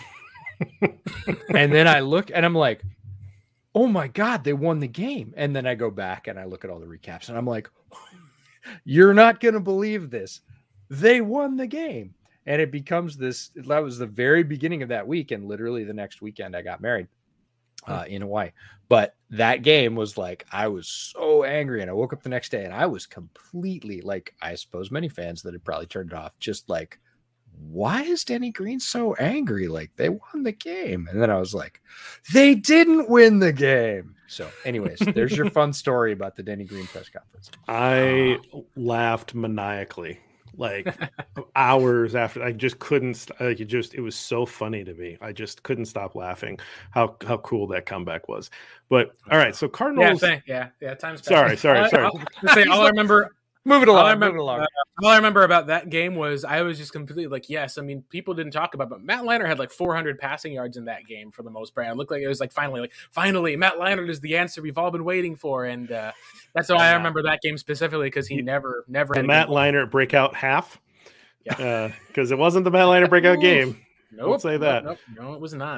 And then I look and I'm like, oh my God, they won the game. And then I go back and I look at all the recaps and I'm like, you're not going to believe this. They won the game. And it becomes this. That was the very beginning of that week. And literally the next weekend I got married. In Hawaii. But that game was I was so angry, and I woke up the next day and I was completely I suppose many fans that had probably turned it off, just why is Denny Green so angry? They won the game. And then I was like, they didn't win the game. So anyways, there's your fun story about the Denny Green press conference. I laughed maniacally. Hours after, I just couldn't. It was so funny to me. I just couldn't stop laughing. How cool that comeback was. But all right, so Cardinals. Yeah. Time's sorry. All I remember. Move it along. All I remember about that game was I was just completely yes. I mean, people didn't talk about it, but Matt Leinart had 400 passing yards in that game for the most part. It looked like it was finally, Matt Leinart is the answer we've all been waiting for. And that's why I remember that game specifically, because he never. The Matt Leinart breakout half? Yeah. Because it wasn't the Matt Leinart breakout game. Nope. Let's say that. Nope. No, it was not.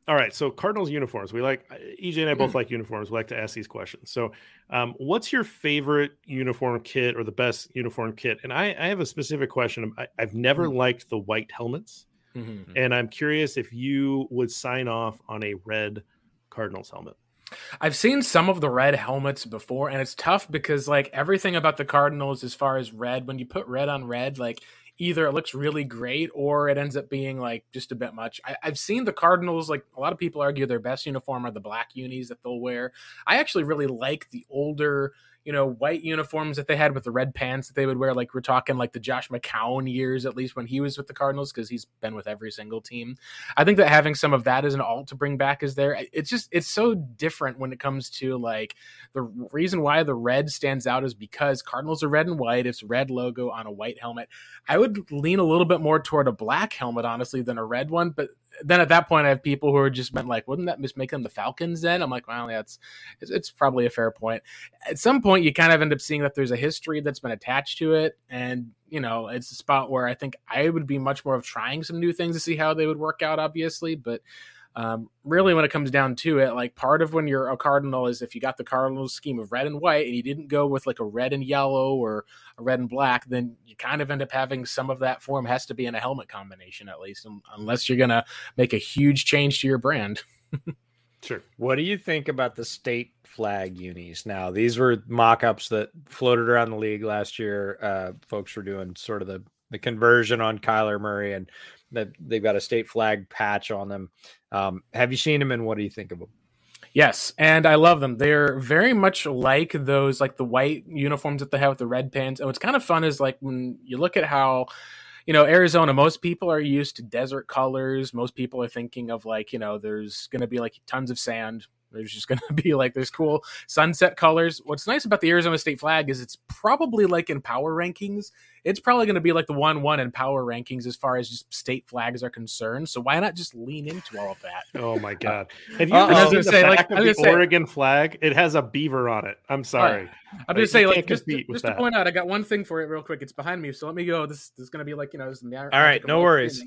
All right, so Cardinals uniforms. We like EJ and I both like uniforms. We like to ask these questions. So, what's your favorite uniform kit or the best uniform kit? And I have a specific question. I've never liked the white helmets, and I'm curious if you would sign off on a red Cardinals helmet. I've seen some of the red helmets before, and it's tough because like everything about the Cardinals as far as red, when you put red on red, like either it looks really great or it ends up being like just a bit much. I've seen the Cardinals, like a lot of people argue their best uniform are the black unis that they'll wear. I actually really like the older, white uniforms that they had with the red pants that they would wear. Like we're talking like the Josh McCown years, at least when he was with the Cardinals, because he's been with every single team. I think that having some of that as an alt to bring back is there. It's so different when it comes to like the reason why the red stands out is because Cardinals are red and white. It's red logo on a white helmet. I would lean a little bit more toward a black helmet, honestly, than a red one. But then at that point, I have people who are just meant like, wouldn't that just make them the Falcons then? I'm like, well, yeah, it's probably a fair point. At some point, you kind of end up seeing that there's a history that's been attached to it. And, it's a spot where I think I would be much more of trying some new things to see how they would work out, obviously. But really, when it comes down to it, like part of when you're a Cardinal is if you got the Cardinals scheme of red and white and you didn't go with like a red and yellow or a red and black, then you kind of end up having some of that form has to be in a helmet combination, at least, unless you're going to make a huge change to your brand. Sure. What do you think about the state flag unis? Now, these were mock-ups that floated around the league last year. Folks were doing sort of the conversion on Kyler Murray, and that they've got a state flag patch on them. Have you seen them, and what do you think of them? Yes, and I love them. They're very much like those, like the white uniforms that they have with the red pants. And what's kind of fun is like when you look at how, Arizona, most people are used to desert colors. Most people are thinking of like, there's going to be like tons of sand. There's just going to be like, there's cool sunset colors. What's nice about the Arizona state flag is it's probably like in power rankings. It's probably going to be like the 1-1 in power rankings as far as just state flags are concerned. So why not just lean into all of that? Oh my God. Have you ever seen the back of the Oregon flag? It has a beaver on it. I'm sorry. I'm just saying, like, just to point out, I got one thing for it real quick. It's behind me. So let me go. This is going to be like, this is all right. No worries.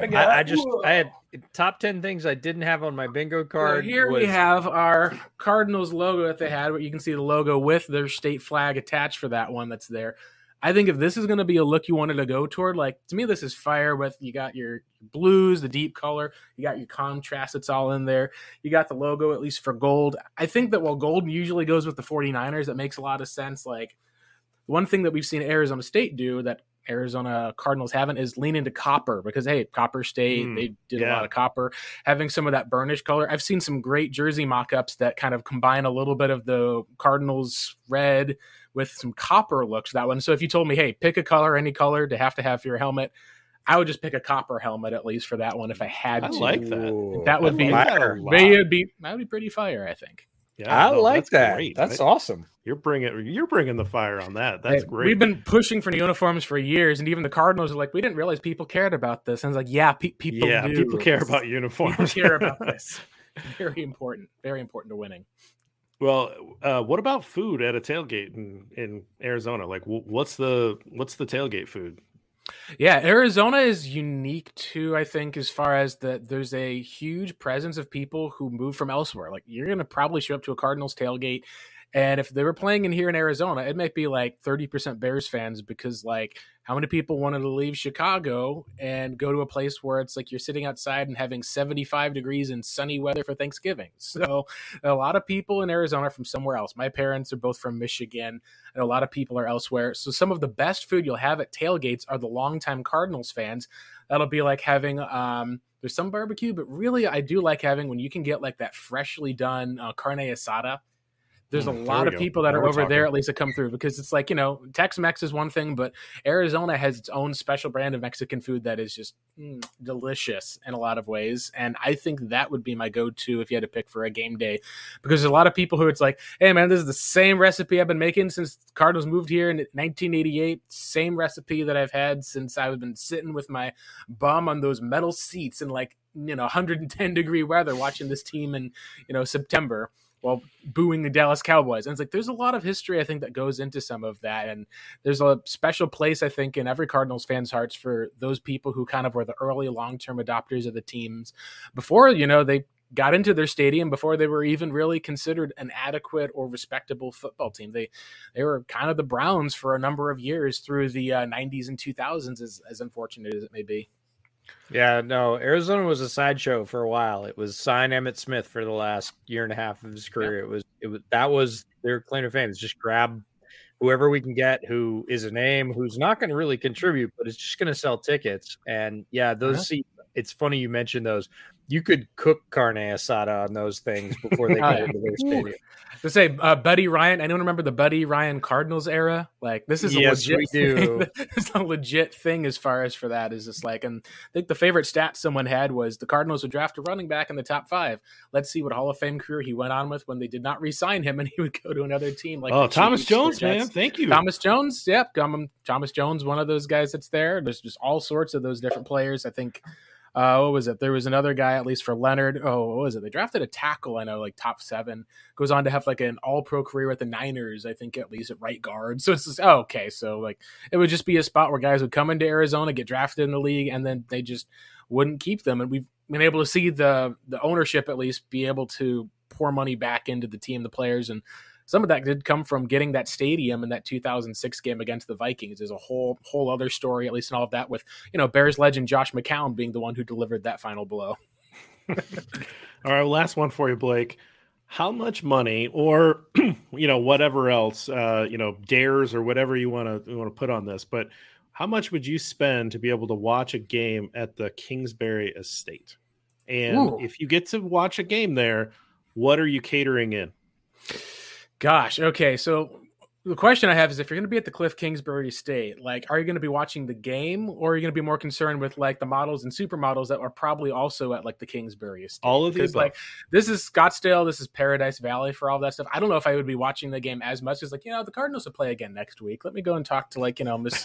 I had top 10 things I didn't have on my bingo card. Well, we have our Cardinals logo that they had, where you can see the logo with their state flag attached for that one that's there. I think if this is going to be a look you wanted to go toward, like to me, this is fire with, you got your blues, the deep color, you got your contrast, it's all in there. You got the logo, at least for gold. I think that while gold usually goes with the 49ers, that makes a lot of sense. Like one thing that we've seen Arizona State do that Arizona Cardinals haven't is lean into copper, because hey, Copper State, they did a lot of copper, having some of that burnish color. I've seen some great jersey mock-ups that kind of combine a little bit of the Cardinals red with some copper looks, that one. So if you told me, hey, pick a color, any color to have for your helmet, I would just pick a copper helmet at least for that one if I had to. I like that. That would be pretty fire, I think. Yeah, I like that. Great. That's awesome. You're bringing the fire on that. That's great. We've been pushing for uniforms for years, and even the Cardinals are like, we didn't realize people cared about this. And it's like, yeah, people do. People care about uniforms. People care about this. Very important to winning. Well, what about food at a tailgate in Arizona? Like, what's the tailgate food? Yeah, Arizona is unique too, I think, as far as there's a huge presence of people who move from elsewhere. Like you're going to probably show up to a Cardinals tailgate, and if they were playing in here in Arizona, it might be like 30% Bears fans, because like how many people wanted to leave Chicago and go to a place where it's like you're sitting outside and having 75 degrees and sunny weather for Thanksgiving. So a lot of people in Arizona are from somewhere else. My parents are both from Michigan, and a lot of people are elsewhere. So some of the best food you'll have at tailgates are the longtime Cardinals fans. That'll be like having there's some barbecue, but really I do like having when you can get like that freshly done carne asada. There's a lot of people that are over there, at least, that come through, because it's like, Tex-Mex is one thing, but Arizona has its own special brand of Mexican food that is just delicious in a lot of ways. And I think that would be my go-to if you had to pick for a game day, because there's a lot of people who it's like, hey man, this is the same recipe I've been making since Cardinals moved here in 1988. Same recipe that I've had since I've been sitting with my bum on those metal seats in 110 degree weather watching this team in, September, while booing the Dallas Cowboys. And it's like, there's a lot of history, I think, that goes into some of that. And there's a special place, I think, in every Cardinals fan's hearts for those people who kind of were the early long-term adopters of the teams before, they got into their stadium before they were even really considered an adequate or respectable football team. They were kind of the Browns for a number of years through the 90s and 2000s, as unfortunate as it may be. Yeah, no, Arizona was a sideshow for a while. It was sign Emmitt Smith for the last year and a half of his career. Yeah. That was their claim to fame. It's just grab whoever we can get who is a name, who's not going to really contribute, but it's just going to sell tickets. And yeah, those seats, it's funny you mentioned those. You could cook carne asada on those things before they get into their stadium. To say, Buddy Ryan, anyone remember the Buddy Ryan Cardinals era? Like, this is a legit thing. It's a legit thing as far as for that is just like, and I think the favorite stat someone had was the Cardinals would draft a running back in the top 5. Let's see what Hall of Fame career he went on with when they did not re-sign him and he would go to another team. Like Thomas Jones, man. Thank you. Thomas Jones. Yep. Thomas Jones, one of those guys that's there. There's just all sorts of those different players. I think, what was it? There was another guy, at least for Leonard. Oh, what was it? They drafted a tackle, I know, like top 7. Goes on to have like an all-pro career with the Niners, I think, at least at right guard. So it's just, okay. So like it would just be a spot where guys would come into Arizona, get drafted in the league, and then they just wouldn't keep them. And we've been able to see the ownership at least be able to pour money back into the team, the players, and some of that did come from getting that stadium in that 2006 game against the Vikings. There's a whole other story, at least in all of that, with, Bears legend Josh McCown being the one who delivered that final blow. All right, last one for you, Blake. How much money, or whatever else, dares or whatever you want to put on this, but how much would you spend to be able to watch a game at the Kingsbury Estate? And if you get to watch a game there, what are you catering in? Gosh. Okay. So the question I have is, if you're going to be at the Cliff Kingsbury Estate, like, are you going to be watching the game, or are you going to be more concerned with like the models and supermodels that are probably also at like the Kingsbury Estate? All of these, like, this is Scottsdale, this is Paradise Valley for all that stuff. I don't know if I would be watching the game as much as like, the Cardinals will play again next week. Let me go and talk to like, Miss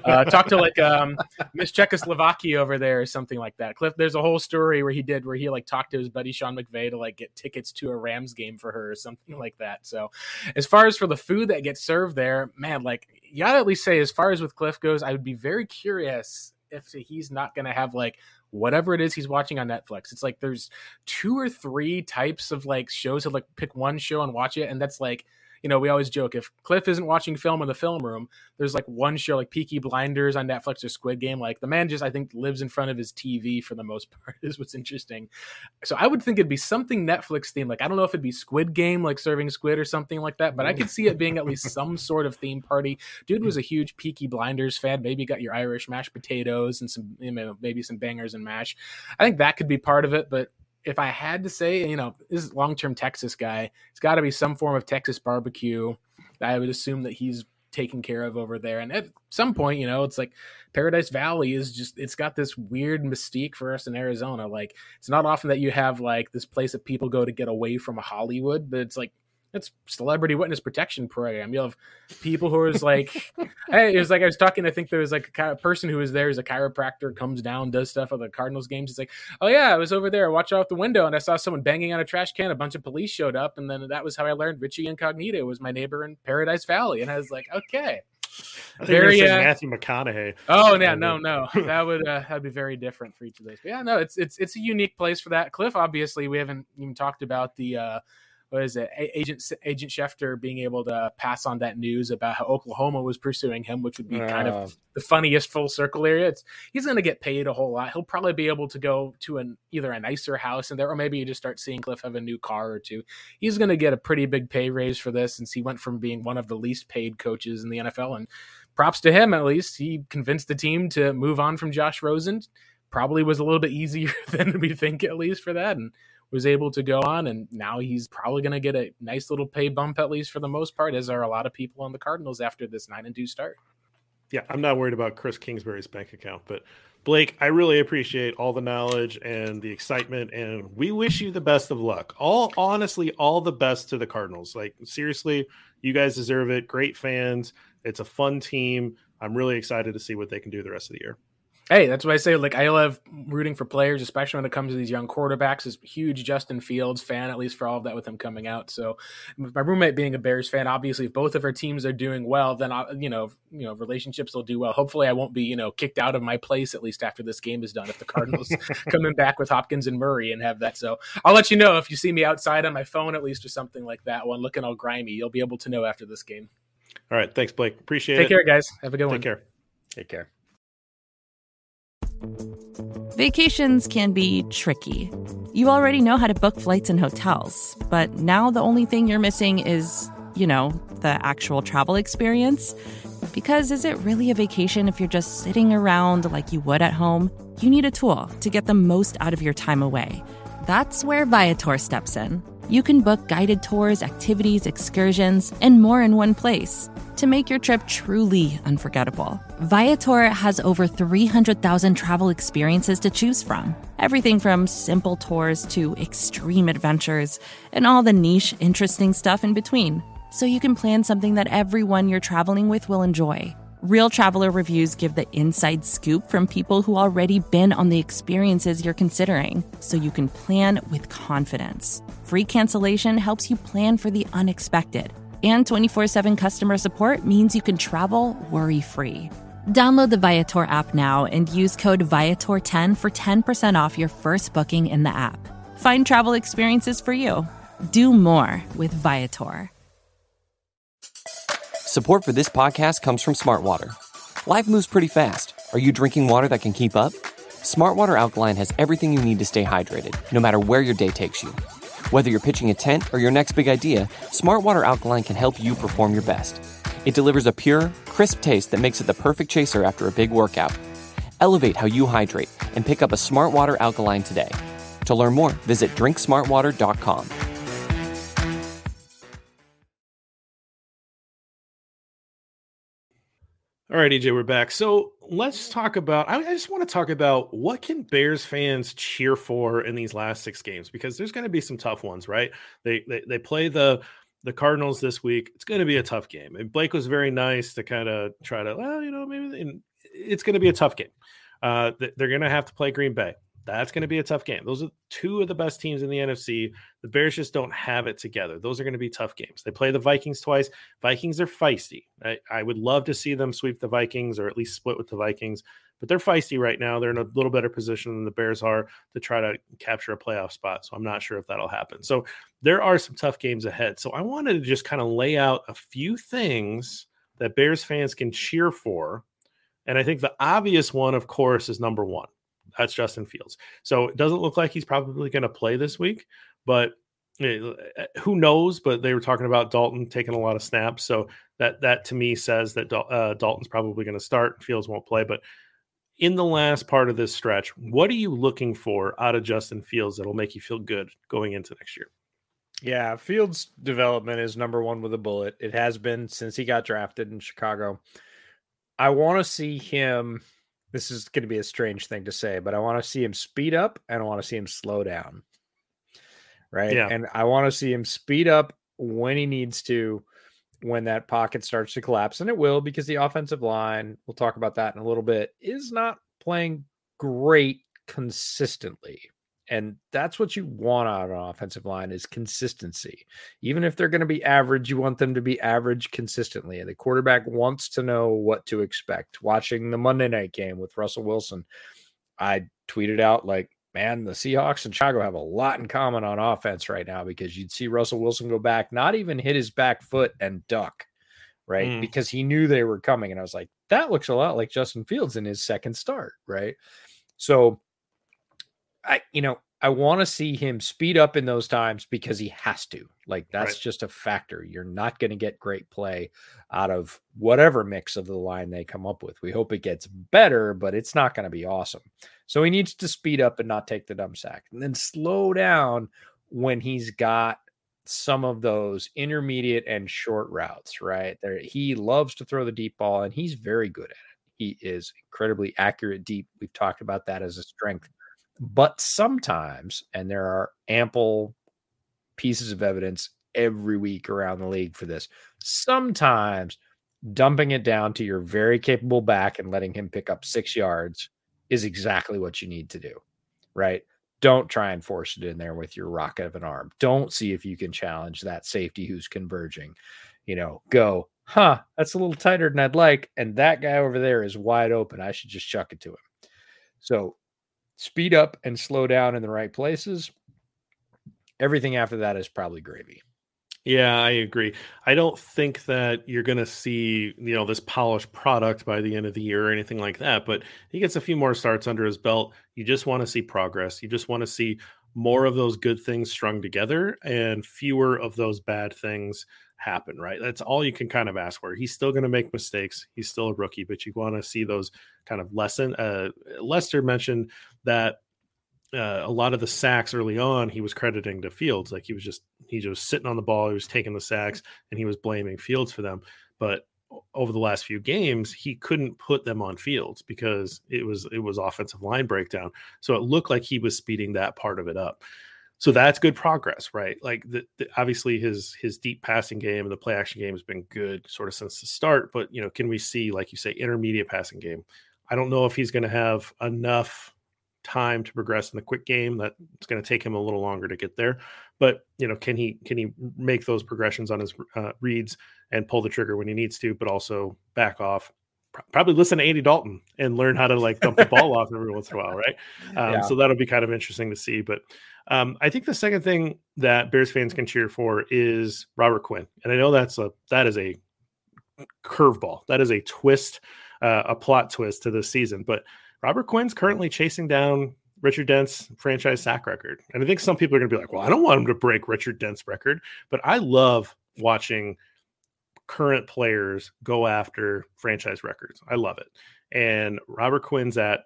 Miss Czechoslovakia over there or something like that. Cliff, there's a whole story where he like talked to his buddy Sean McVay to like get tickets to a Rams game for her or something like that. So as far as for the food that gets served there, man, like, you gotta at least say, as far as with Cliff goes, I would be very curious if he's not gonna have like whatever it is he's watching on Netflix. It's like there's 2 or 3 types of like shows to like pick one show and watch it, and that's like, we always joke, if Cliff isn't watching film in the film room, there's like one show like Peaky Blinders on Netflix or Squid Game. Like, the man just, I think, lives in front of his TV for the most part, is what's interesting. So I would think it'd be something Netflix themed. Like, I don't know if it'd be Squid Game, like serving squid or something like that, but I could see it being at least some sort of theme party. Dude was a huge Peaky Blinders fan. Maybe got your Irish mashed potatoes and some, maybe some bangers and mash. I think that could be part of it, but if I had to say, this is long-term Texas guy, it's got to be some form of Texas barbecue that I would assume that he's taken care of over there. And at some point, it's like Paradise Valley is just, it's got this weird mystique for us in Arizona. Like, it's not often that you have like this place that people go to get away from Hollywood, but it's like, it's celebrity witness protection program. You'll have people who is like, hey, it was like, I was talking, I think there was like a person who was there as a chiropractor, comes down, does stuff at the Cardinals games. It's like, oh yeah, I was over there, watch out the window, and I saw someone banging on a trash can. A bunch of police showed up, and then that was how I learned Richie Incognito was my neighbor in Paradise Valley. And I was like, okay. I think very Matthew McConaughey. Oh yeah, no, that'd be very different for each of those. But yeah, no, it's a unique place for that. Cliff, obviously, we haven't even talked about the what is it, Agent Schefter being able to pass on that news about how Oklahoma was pursuing him, which would be kind of the funniest full circle area. He's going to get paid a whole lot. He'll probably be able to go to either a nicer house in there, or maybe you just start seeing Cliff have a new car or two. He's going to get a pretty big pay raise for this, since he went from being one of the least paid coaches in the NFL. And props to him, at least. He convinced the team to move on from Josh Rosen. Probably was a little bit easier than we think, at least, for that. And was able to go on, and now he's probably going to get a nice little pay bump, at least for the most part, as are a lot of people on the Cardinals after this 9-2 start. Yeah, I'm not worried about Chris Kingsbury's bank account, but Blake, I really appreciate all the knowledge and the excitement, and we wish you the best of luck. Honestly, all the best to the Cardinals. Like, seriously, you guys deserve it. Great fans. It's a fun team. I'm really excited to see what they can do the rest of the year. Hey, that's why I say, like, I love rooting for players, especially when it comes to these young quarterbacks. Is a huge Justin Fields fan, at least for all of that with him coming out. So, with my roommate being a Bears fan, obviously, if both of our teams are doing well, then relationships will do well. Hopefully, I won't be kicked out of my place at least after this game is done. If the Cardinals coming back with Hopkins and Murray and have that, so I'll let you know if you see me outside on my phone at least or something like that. One looking all grimy, you'll be able to know after this game. All right, thanks, Blake. Appreciate it. Take care, guys. Have a good one. Take care. Take care. Vacations can be tricky. You already know how to book flights and hotels, but now the only thing you're missing is, the actual travel experience. Because is it really a vacation if you're just sitting around like you would at home? You need a tool to get the most out of your time away. That's where Viator steps in. You can book guided tours, activities, excursions, and more in one place to make your trip truly unforgettable. Viator has over 300,000 travel experiences to choose from. Everything from simple tours to extreme adventures and all the niche, interesting stuff in between. So you can plan something that everyone you're traveling with will enjoy. Real traveler reviews give the inside scoop from people who already been on the experiences you're considering, so you can plan with confidence. Free cancellation helps you plan for the unexpected. And 24/7 customer support means you can travel worry-free. Download the Viator app now and use code Viator10 for 10% off your first booking in the app. Find travel experiences for you. Do more with Viator. Support for this podcast comes from Smartwater. Life moves pretty fast. Are you drinking water that can keep up? Smartwater Alkaline has everything you need to stay hydrated, no matter where your day takes you. Whether you're pitching a tent or your next big idea, Smartwater Alkaline can help you perform your best. It delivers a pure, crisp taste that makes it the perfect chaser after a big workout. Elevate how you hydrate and pick up a Smartwater Alkaline today. To learn more, visit drinksmartwater.com. All right, EJ, we're back. So let's talk about, I just want to talk about what can Bears fans cheer for in these last 6 games, because there's going to be some tough ones, right? They play the Cardinals this week. It's going to be a tough game. And Blake was very nice to kind of try to, maybe it's going to be a tough game. They're going to have to play Green Bay. That's going to be a tough game. Those are 2 of the best teams in the NFC. The Bears just don't have it together. Those are going to be tough games. They play the Vikings twice. Vikings are feisty. I would love to see them sweep the Vikings or at least split with the Vikings, but they're feisty right now. They're in a little better position than the Bears are to try to capture a playoff spot. So I'm not sure if that'll happen. So there are some tough games ahead. So I wanted to just kind of lay out a few things that Bears fans can cheer for. And I think the obvious one, of course, is number 1. That's Justin Fields. So it doesn't look like he's probably going to play this week, but who knows? But they were talking about Dalton taking a lot of snaps. So that to me says that Dalton's probably going to start. Fields won't play. But in the last part of this stretch, what are you looking for out of Justin Fields that'll make you feel good going into next year? Yeah, Fields' development is number 1 with a bullet. It has been since he got drafted in Chicago. I want to see him. This is going to be a strange thing to say, but I want to see him speed up and I want to see him slow down. Right. Yeah. And I want to see him speed up when he needs to, when that pocket starts to collapse. And it will, because the offensive line, we'll talk about that in a little bit, is not playing great consistently. And that's what you want out of an offensive line, is consistency. Even if they're going to be average, you want them to be average consistently. And the quarterback wants to know what to expect. Watching the Monday night game with Russell Wilson, I tweeted out like, man, the Seahawks and Chicago have a lot in common on offense right now, because you'd see Russell Wilson go back, not even hit his back foot and duck, right? Because he knew they were coming. And I was like, that looks a lot like Justin Fields in his second start, right? So I want to see him speed up in those times, because he has to. Like, that's right. Just a factor. You're not going to get great play out of whatever mix of the line they come up with. We hope it gets better, but it's not going to be awesome. So he needs to speed up and not take the dumb sack, and then slow down when he's got some of those intermediate and short routes, right? He loves to throw the deep ball, and he's very good at it. He is incredibly accurate deep. We've talked about that as a strength. But sometimes, and there are ample pieces of evidence every week around the league for this, sometimes dumping it down to your very capable back and letting him pick up 6 yards is exactly what you need to do, right? Don't try and force it in there with your rocket of an arm. Don't see if you can challenge that safety who's converging. Go, that's a little tighter than I'd like. And that guy over there is wide open. I should just chuck it to him. So speed up and slow down in the right places. Everything after that is probably gravy. Yeah, I agree. I don't think that you're going to see, this polished product by the end of the year or anything like that, but he gets a few more starts under his belt. You just want to see progress. You just want to see more of those good things strung together and fewer of those bad things happen, right? That's all you can kind of ask for. He's still going to make mistakes. He's still a rookie, but you want to see those kind of lessen. Lester mentioned that a lot of the sacks early on, he was crediting to Fields. Like he was just sitting on the ball. He was taking the sacks and he was blaming Fields for them. But over the last few games, he couldn't put them on Fields because it was offensive line breakdown. So it looked like he was speeding that part of it up. So that's good progress, right? Like obviously his deep passing game and the play action game has been good sort of since the start. But, can we see, like you say, intermediate passing game? I don't know if he's going to have enough time to progress in the quick game. That it's going to take him a little longer to get there, but can he make those progressions on his reads and pull the trigger when he needs to, but also back off, probably listen to Andy Dalton and learn how to like dump the ball off every once in a while. Right. So that'll be kind of interesting to see, but I think the second thing that Bears fans can cheer for is Robert Quinn. And I know that is a curveball. That is a twist, a plot twist to this season, but Robert Quinn's currently chasing down Richard Dent's franchise sack record. And I think some people are going to be like, well, I don't want him to break Richard Dent's record. But I love watching current players go after franchise records. I love it. And Robert Quinn's at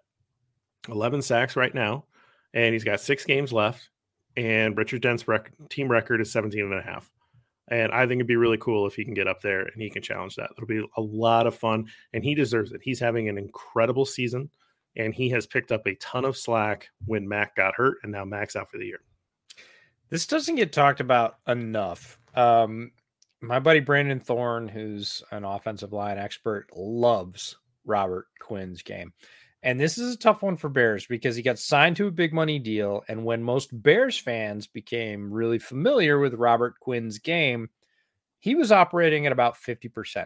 11 sacks right now, and he's got 6 games left. And Richard Dent's team record is 17.5. And I think it'd be really cool if he can get up there and he can challenge that. It'll be a lot of fun, and he deserves it. He's having an incredible season. And he has picked up a ton of slack when Mac got hurt, and now Mac's out for the year. This doesn't get talked about enough. My buddy Brandon Thorne, who's an offensive line expert, loves Robert Quinn's game. And this is a tough one for Bears because he got signed to a big money deal. And when most Bears fans became really familiar with Robert Quinn's game, he was operating at about 50%.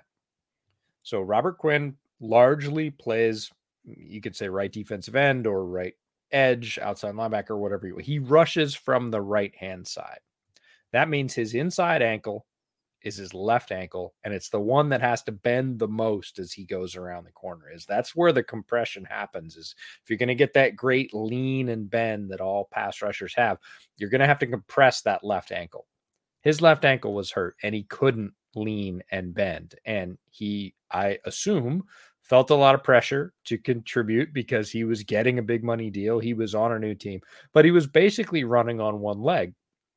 So Robert Quinn largely plays, you could say, right defensive end or right edge, outside linebacker, whatever. He rushes from the right-hand side. That means his inside ankle is his left ankle, and it's the one that has to bend the most as he goes around the corner. That's where the compression happens. Is if you're going to get that great lean and bend that all pass rushers have, you're going to have to compress that left ankle. His left ankle was hurt, and he couldn't lean and bend. And he, I assume, felt a lot of pressure to contribute because he was getting a big money deal. He was on a new team, but he was basically running on one leg.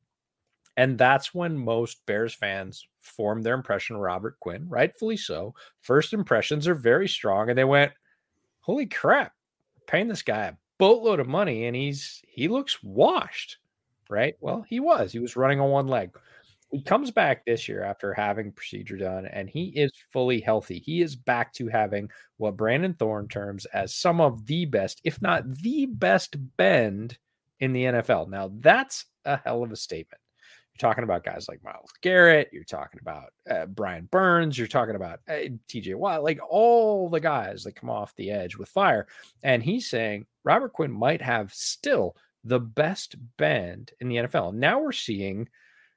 And that's when most Bears fans formed their impression of Robert Quinn, rightfully so. First impressions are very strong, and they went, holy crap, paying this guy a boatload of money, and he looks washed, right? Well, he was running on one leg. He comes back this year after having procedure done, and he is fully healthy. He is back to having what Brandon Thorne terms as some of the best, if not the best bend in the NFL. Now, that's a hell of a statement. You're talking about guys like Myles Garrett. You're talking about Brian Burns. You're talking about TJ Watt, like all the guys that come off the edge with fire. And he's saying Robert Quinn might have still the best bend in the NFL. Now we're seeing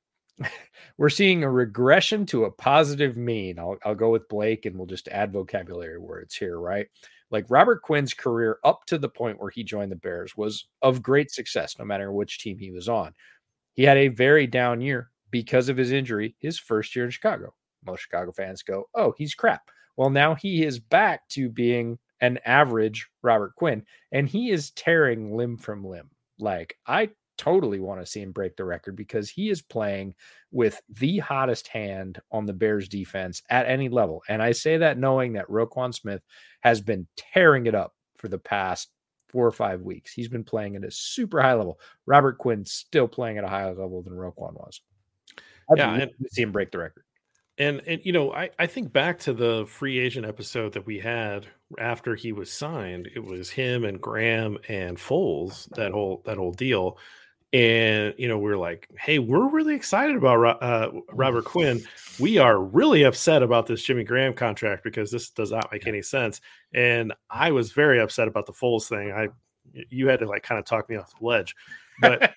a regression to a positive mean. I'll go with Blake, and we'll just add vocabulary words here, right? Like Robert Quinn's career up to the point where he joined the Bears was of great success, no matter which team he was on. He had a very down year because of his injury his first year in Chicago. Most Chicago fans go, oh, he's crap. Well, now he is back to being an average Robert Quinn, and he is tearing limb from limb. Like, I totally want to see him break the record because he is playing with the hottest hand on the Bears defense at any level. And I say that knowing that Roquan Smith has been tearing it up for the past 4 or 5 weeks. He's been playing at a super high level. Robert Quinn's still playing at a higher level than Roquan was. I'd love to see him break the record. And I think back to the free agent episode that we had after he was signed. It was him and Graham and Foles, that whole deal. And we were like, hey, we're really excited about Robert Quinn. We are really upset about this Jimmy Graham contract because this does not make any sense. And I was very upset about the Foles thing. You had to like kind of talk me off the ledge. But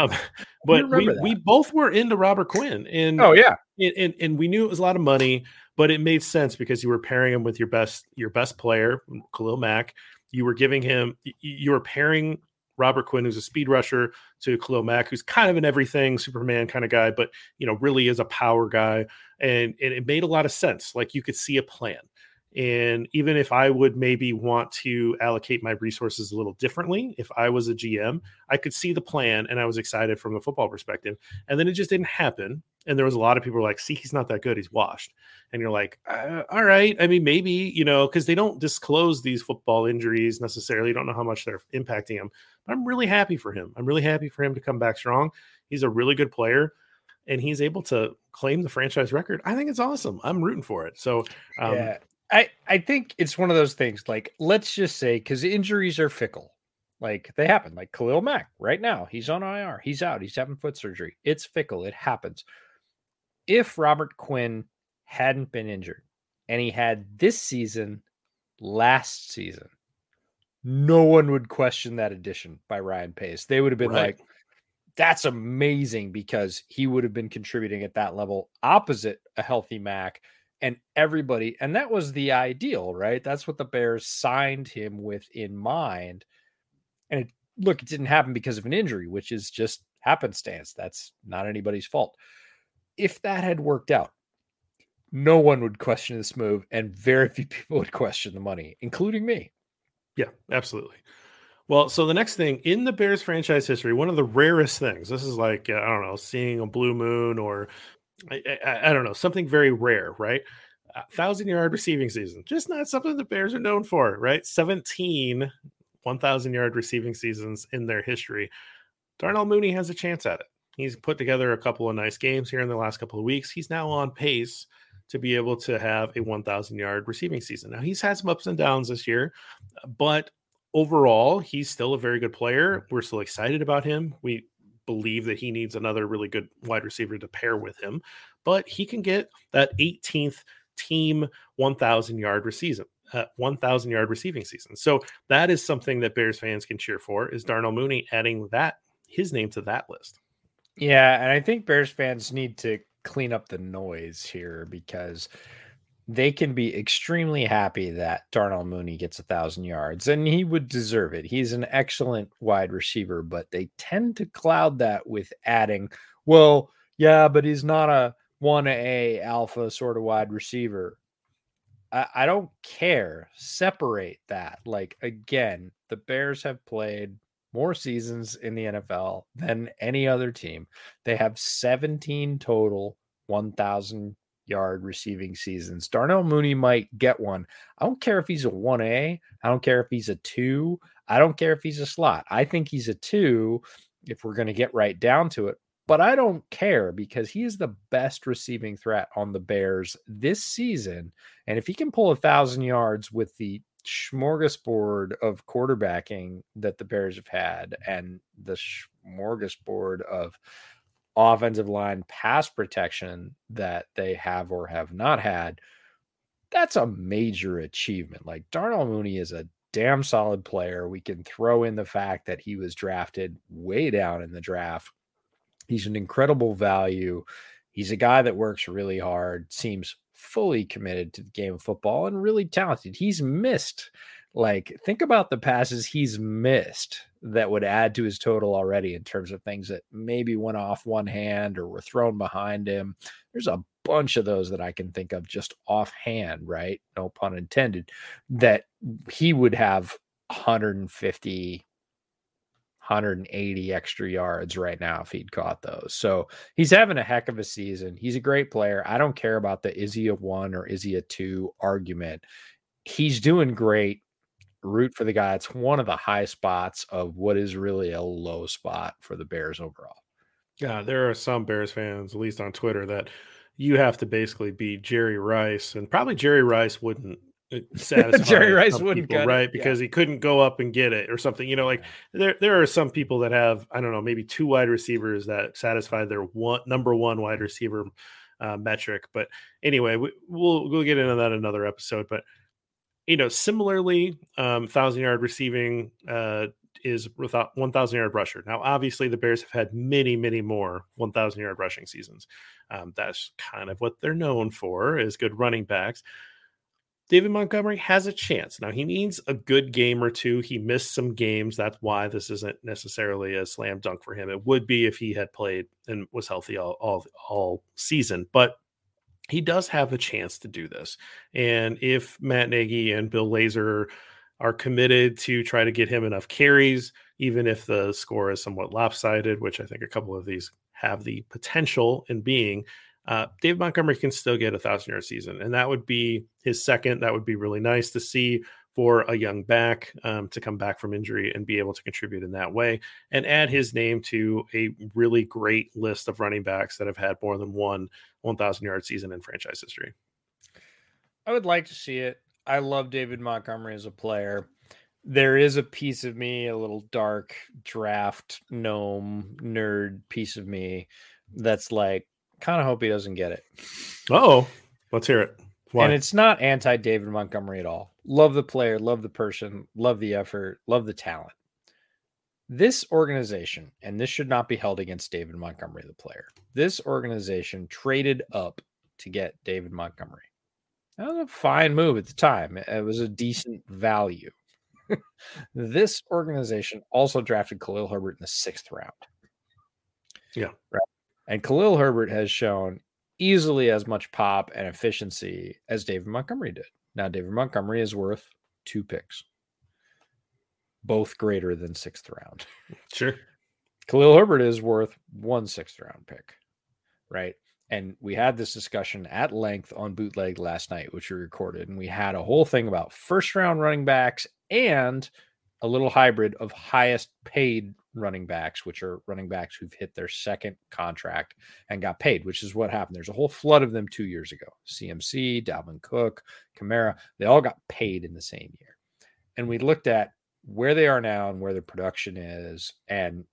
but we both were into Robert Quinn, and and we knew it was a lot of money, but it made sense because you were pairing him with your best player, Khalil Mack. You were pairing Robert Quinn, who's a speed rusher, to Khalil Mack, who's kind of an everything Superman kind of guy, but really is a power guy, and it made a lot of sense. Like you could see a plan. And even if I would maybe want to allocate my resources a little differently, if I was a GM, I could see the plan and I was excited from the football perspective. And then it just didn't happen. And there was a lot of people who were like, see, he's not that good. He's washed. And you're like, all right. I mean, maybe, because they don't disclose these football injuries necessarily. You don't know how much they're impacting him. But I'm really happy for him. I'm really happy for him to come back strong. He's a really good player. And he's able to claim the franchise record. I think it's awesome. I'm rooting for it. So, yeah. I think it's one of those things, like, let's just say, because injuries are fickle. Like, they happen. Like Khalil Mack right now, he's on IR. He's out. He's having foot surgery. It's fickle. It happens. If Robert Quinn hadn't been injured and he had this season, last season, no one would question that addition by Ryan Pace. They would have been like, that's amazing, because he would have been contributing at that level opposite a healthy Mack. And everybody, and that was the ideal, right? That's what the Bears signed him with in mind. And it didn't happen because of an injury, which is just happenstance. That's not anybody's fault. If that had worked out, no one would question this move, and very few people would question the money, including me. Yeah, absolutely. Well, so the next thing in the Bears franchise history, one of the rarest things, this is like, I don't know, seeing a blue moon, or I don't know, something very rare, right? 1,000-yard receiving season, just not something the Bears are known for, right? 17 1,000-yard receiving seasons in their history. Darnell Mooney has a chance at it. He's put together a couple of nice games here in the last couple of weeks. He's now on pace to be able to have a 1,000-yard receiving season. Now, he's had some ups and downs this year, but overall, he's still a very good player. We're still excited about him. We believe that he needs another really good wide receiver to pair with him, but he can get that 18th team 1,000-yard receiving season. So that is something that Bears fans can cheer for, is Darnell Mooney adding his name to that list. Yeah, and I think Bears fans need to clean up the noise here, because they can be extremely happy that Darnell Mooney gets 1,000 yards, and he would deserve it. He's an excellent wide receiver, but they tend to cloud that with adding, well, yeah, but he's not a 1A alpha sort of wide receiver. I don't care. Separate that. Like, again, the Bears have played more seasons in the NFL than any other team. They have 17 total 1,000-yard receiving seasons. Darnell Mooney might get one. I don't care if he's a 1A. I don't care if he's a 2. I don't care if he's a slot. I think he's a 2 if we're going to get right down to it. But I don't care, because he is the best receiving threat on the Bears this season. And if he can pull 1,000 yards with the smorgasbord of quarterbacking that the Bears have had, and the smorgasbord of offensive line pass protection that they have or have not had, that's a major achievement. Like, Darnell Mooney is a damn solid player. We can throw in the fact that he was drafted way down in the draft. He's an incredible value. He's a guy that works really hard, seems fully committed to the game of football, and really talented. He's missed, like, think about the passes he's missed that would add to his total already, in terms of things that maybe went off one hand or were thrown behind him. There's a bunch of those that I can think of just offhand, right? No pun intended, that he would have 150, 180 extra yards right now if he'd caught those. So he's having a heck of a season. He's a great player. I don't care about the is he a 1 or is he a 2 argument. He's doing great. Root for the guy. It's one of the high spots of what is really a low spot for the Bears overall. Yeah, there are some Bears fans, at least on Twitter, that you have to basically be Jerry Rice, and probably Jerry Rice wouldn't satisfy Jerry Rice some wouldn't people, cut it, right? Because he couldn't go up and get it or something. Like there are some people that have, I don't know, maybe 2 wide receivers that satisfy their number one wide receiver metric. But anyway, we'll get into that in another episode. But similarly, 1,000-yard receiving is without 1,000-yard rusher. Now, obviously, the Bears have had many, many more 1,000-yard rushing seasons. That's kind of what they're known for, is good running backs. David Montgomery has a chance. Now, he needs a good game or two. He missed some games. That's why this isn't necessarily a slam dunk for him. It would be if he had played and was healthy all season. But he does have a chance to do this. And if Matt Nagy and Bill Lazor are committed to try to get him enough carries, even if the score is somewhat lopsided, which I think a couple of these have the potential in being, David Montgomery can still get 1,000-yard season. And that would be his second. That would be really nice to see for a young back to come back from injury and be able to contribute in that way and add his name to a really great list of running backs that have had more than one 1,000-yard season in franchise history. I would like to see it. I love David Montgomery as a player. There is a piece of me, a little dark draft gnome nerd piece of me that's like, kind of hope he doesn't get it. Oh, let's hear it. Why? And it's not anti-David Montgomery at all. Love the player, love the person, love the effort, love the talent. This organization, and this should not be held against David Montgomery, the player. This organization traded up to get David Montgomery. That was a fine move at the time. It was a decent value. This organization also drafted Khalil Herbert in the 6th round. Yeah. Right. And Khalil Herbert has shown easily as much pop and efficiency as David Montgomery did. Now, David Montgomery is worth 2 picks, both greater than 6th round. Sure. Khalil Herbert is worth 1 6th-round pick, right? And we had this discussion at length on Bootleg last night, which we recorded, and we had a whole thing about first-round running backs and a little hybrid of highest paid running backs, which are running backs who've hit their 2nd contract and got paid, which is what happened. There's a whole flood of them 2 years ago. CMC, Dalvin Cook, Kamara, they all got paid in the same year. And we looked at where they are now and where their production is and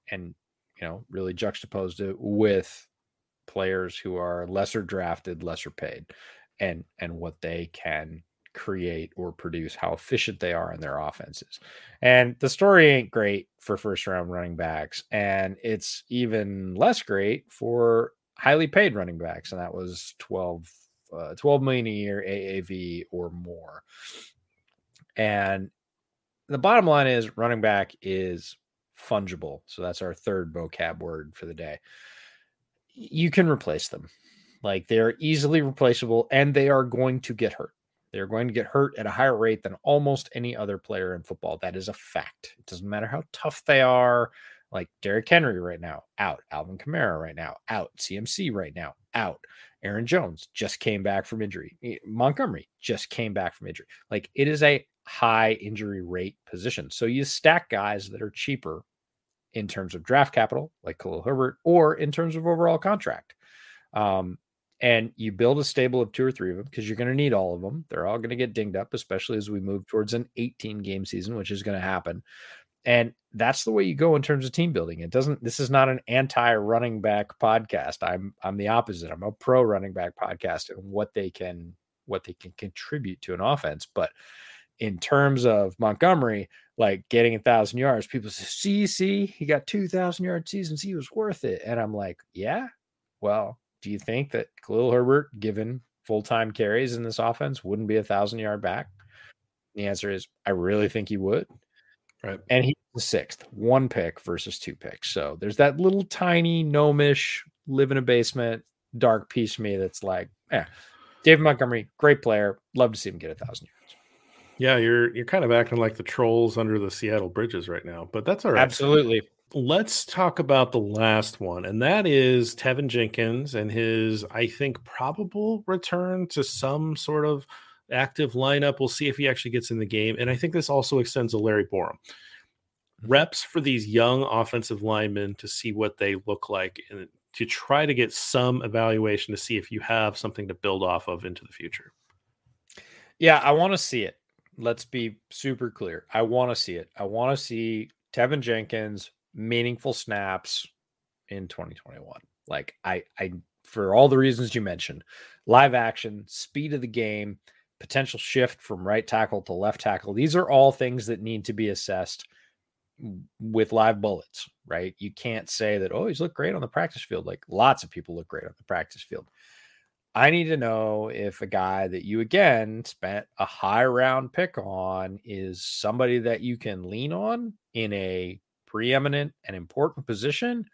really juxtaposed it with players who are lesser drafted, lesser paid, and what they can create or produce, how efficient they are in their offenses. And the story ain't great for first round running backs, and it's even less great for highly paid running backs, and that was 12 million a year AAV or more. And the bottom line is running back is fungible. So that's our 3rd vocab word for the day. You can replace them. Like, they're easily replaceable, and they are going to get hurt. They're going to get hurt at a higher rate than almost any other player in football. That is a fact. It doesn't matter how tough they are. Like Derrick Henry right now, out. Alvin Kamara right now, out. CMC right now, out. Aaron Jones just came back from injury. Montgomery just came back from injury. Like, it is a high injury rate position. So you stack guys that are cheaper in terms of draft capital, like Khalil Herbert, or in terms of overall contract. And you build a stable of 2 or 3 of them because you're going to need all of them. They're all going to get dinged up, especially as we move towards an 18-game season, which is going to happen. And that's the way you go in terms of team building. This is not an anti-running back podcast. I'm the opposite. I'm a pro running back podcast and what they can contribute to an offense. But in terms of Montgomery, like getting 1,000 yards, people say, see, he got 2,000-yard seasons. He was worth it. And I'm like, yeah, well, do you think that Khalil Herbert, given full-time carries in this offense, wouldn't be 1,000-yard back? The answer is, I really think he would. Right. And he's the 6th, 1 pick versus 2 picks. So there's that little tiny gnomish, live in a basement, dark piece of me that's like, David Montgomery, great player. Love to see him get 1,000 yards. Yeah, you're kind of acting like the trolls under the Seattle bridges right now, but that's all right. Absolutely. Let's talk about the last one, and that is Tevin Jenkins and his, I think, probable return to some sort of active lineup. We'll see if he actually gets in the game, and I think this also extends to Larry Borom. Reps for these young offensive linemen to see what they look like to try to get some evaluation to see if you have something to build off of into the future. Yeah, I want to see it. Let's be super clear. I want to see it. I want to see Tevin Jenkins meaningful snaps in 2021. Like I for all the reasons you mentioned, live action, speed of the game, potential shift from right tackle to left tackle. These are all things that need to be assessed with live bullets, right? You can't say that, oh, he's looked great on the practice field. Like lots of people look great on the practice field. I need to know if a guy that you, again, spent a high round pick on is somebody that you can lean on in a preeminent and important position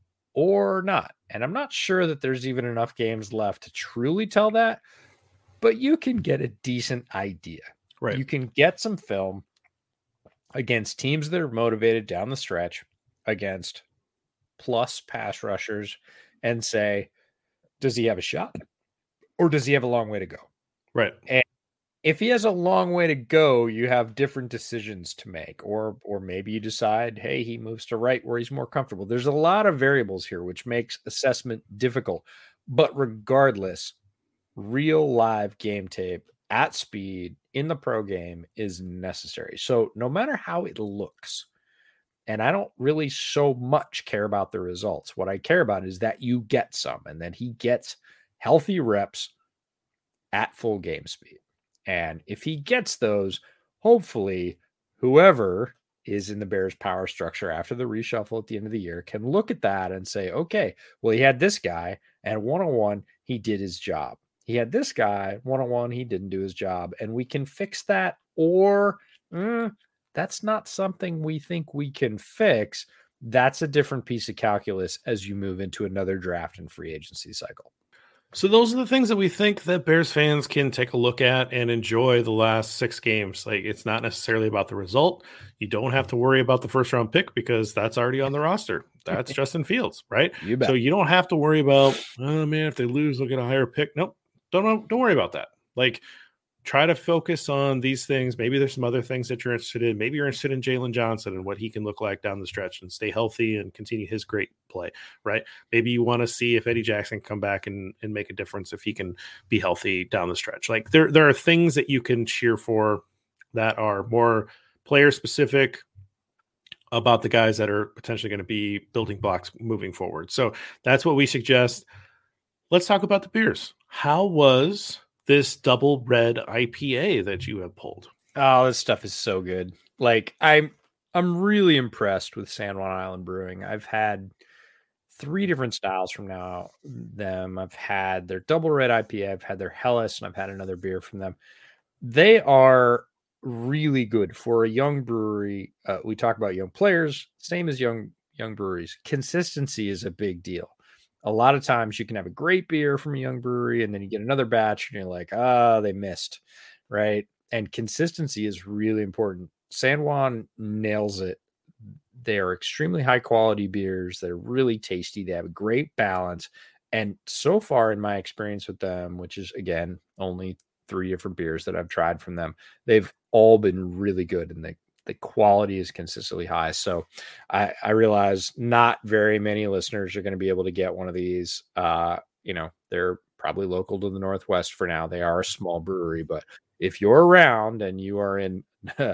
or not. And I'm not sure that there's even enough games left to truly tell that, but you can get a decent idea. Right. You can get some film against teams that are motivated down the stretch, against plus pass rushers, and say, does he have a shot? Or does he have a long way to go? Right. And if he has a long way to go, you have different decisions to make. Or maybe you decide, hey, he moves to right where he's more comfortable. There's a lot of variables here, which makes assessment difficult. But regardless, real live game tape at speed in the pro game is necessary. So no matter how it looks, and I don't really so much care about the results. What I care about is that you get some, and that he gets healthy reps at full game speed. And if he gets those, hopefully whoever is in the Bears power structure after the reshuffle at the end of the year can look at that and say, okay, well, he had this guy and one-on-one, he did his job. He had this guy one-on-one, he didn't do his job, and we can fix that. Or that's not something we think we can fix. That's a different piece of calculus as you move into another draft and free agency cycle. So those are the things that we think that Bears fans can take a look at and enjoy the last 6 games. Like, it's not necessarily about the result. You don't have to worry about the first round pick because that's already on the roster. That's Justin Fields, right? You bet. So you don't have to worry about, oh man, if they lose, they'll get a higher pick. Nope. Don't worry about that. Like, try to focus on these things. Maybe there's some other things that you're interested in. Maybe you're interested in Jalen Johnson and what he can look like down the stretch and stay healthy and continue his great play, right? Maybe you want to see if Eddie Jackson can come back and make a difference if he can be healthy down the stretch. Like, there are things that you can cheer for that are more player specific about the guys that are potentially going to be building blocks moving forward. So that's what we suggest. Let's talk about the beers. How was this double red IPA that you have pulled? Oh, this stuff is so good. Like, I'm really impressed with San Juan Island Brewing. I've had 3 different styles from them. I've had their double red IPA, I've had their Helles, and I've had another beer from them. They are really good for a young brewery. We talk about young players, same as young breweries. Consistency is a big deal. A lot of times you can have a great beer from a young brewery and then you get another batch and you're like, they missed, right? And consistency is really important. San Juan nails it. They are extremely high quality beers. They're really tasty. They have a great balance. And so far in my experience with them, which is, again, only 3 different beers that I've tried from them, they've all been really good. And the quality is consistently high. So I realize not very many listeners are going to be able to get one of these. They're probably local to the Northwest for now. They are a small brewery, but if you're around and you are in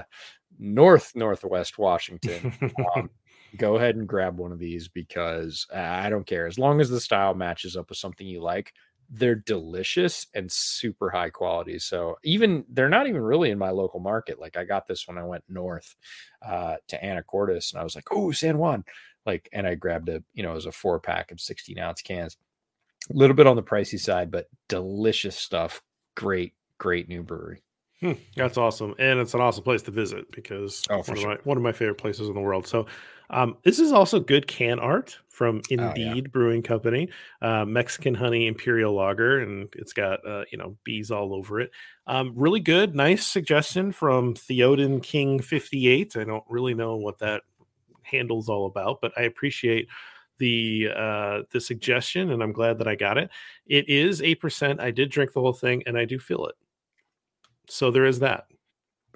Northwest Washington, go ahead and grab one of these because I don't care. As long as the style matches up with something you like, they're delicious and super high quality. So they're not even really in my local market. Like, I got this when I went north to Anacortes and I was like, oh, San Juan. Like, and I grabbed it was a 4-pack of 16-ounce cans. A little bit on the pricey side, but delicious stuff. Great new brewery. That's awesome. And it's an awesome place to visit because one of my favorite places in the world. So this is also good can art from Indeed Brewing Company, Mexican Honey Imperial Lager, and it's got bees all over it. Really good, nice suggestion from Theoden King 58. I don't really know what that handle's all about, but I appreciate the suggestion, and I'm glad that I got it. It is 8%. I did drink the whole thing, and I do feel it. So there is that.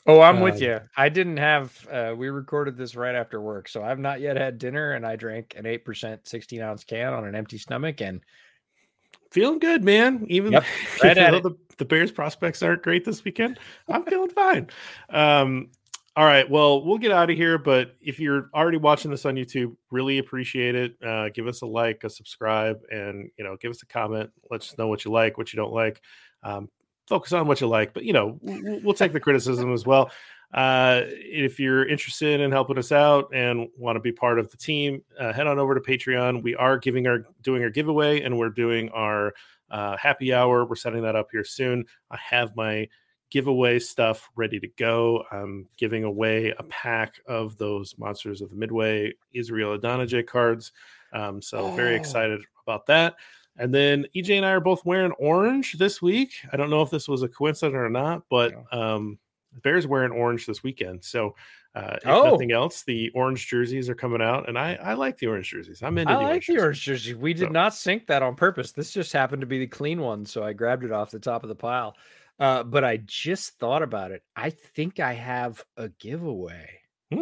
Oh, I'm with you. I didn't have, we recorded this right after work, so I've not yet had dinner, and I drank an 8% 16-ounce can on an empty stomach, and feeling good, man. Even though the Bears prospects aren't great this weekend, I'm feeling fine. All right, well, we'll get out of here, but if you're already watching this on YouTube, really appreciate it. Give us a like, a subscribe, and, give us a comment. Let us know what you like, what you don't like. Focus on what you like, but we'll take the criticism as well. If you're interested in helping us out and want to be part of the team, head on over to Patreon. We are doing our giveaway, and we're doing our happy hour. We're setting that up here soon. I have my giveaway stuff ready to go. I'm giving away a pack of those Monsters of the Midway Israel Adonijah cards. Very excited about that. And then EJ and I are both wearing orange this week. I don't know if this was a coincidence or not, but the Bears wearing orange this weekend. So if nothing else, the orange jerseys are coming out, and I like the orange jerseys. I'm into the orange jersey. We did not sync that on purpose. This just happened to be the clean one, so I grabbed it off the top of the pile. But I just thought about it. I think I have a giveaway.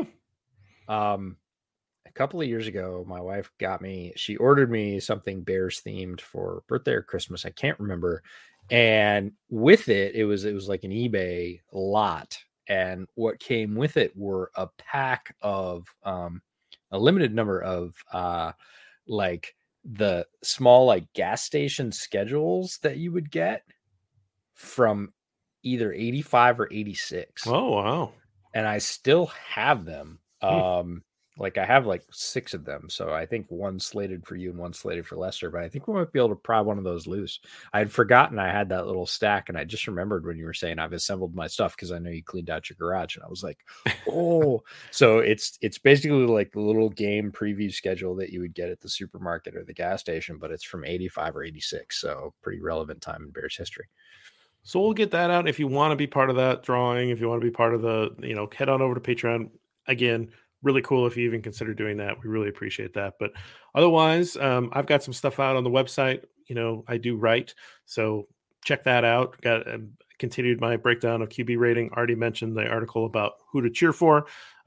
A couple of years ago, my wife she ordered me something Bears themed for birthday or Christmas. I can't remember. And with it was like an eBay lot. And what came with it were a pack of a limited number of like the small like gas station schedules that you would get from either 85 or 86. Oh, wow. And I still have them. Like I have like 6 of them. So I think one slated for you and one slated for Lester, but I think we might be able to pry one of those loose. I had forgotten I had that little stack, and I just remembered when you were saying I've assembled my stuff because I know you cleaned out your garage, and I was like, oh, so it's basically like the little game preview schedule that you would get at the supermarket or the gas station, but it's from 85 or 86. So pretty relevant time in Bears history. So we'll get that out. If you want to be part of that drawing, if you want to be part of the, head on over to Patreon. Again, really cool if you even consider doing that. We really appreciate that. But otherwise, I've got some stuff out on the website. I do write, so check that out. Got continued my breakdown of QB rating. Already mentioned the article about who to cheer for.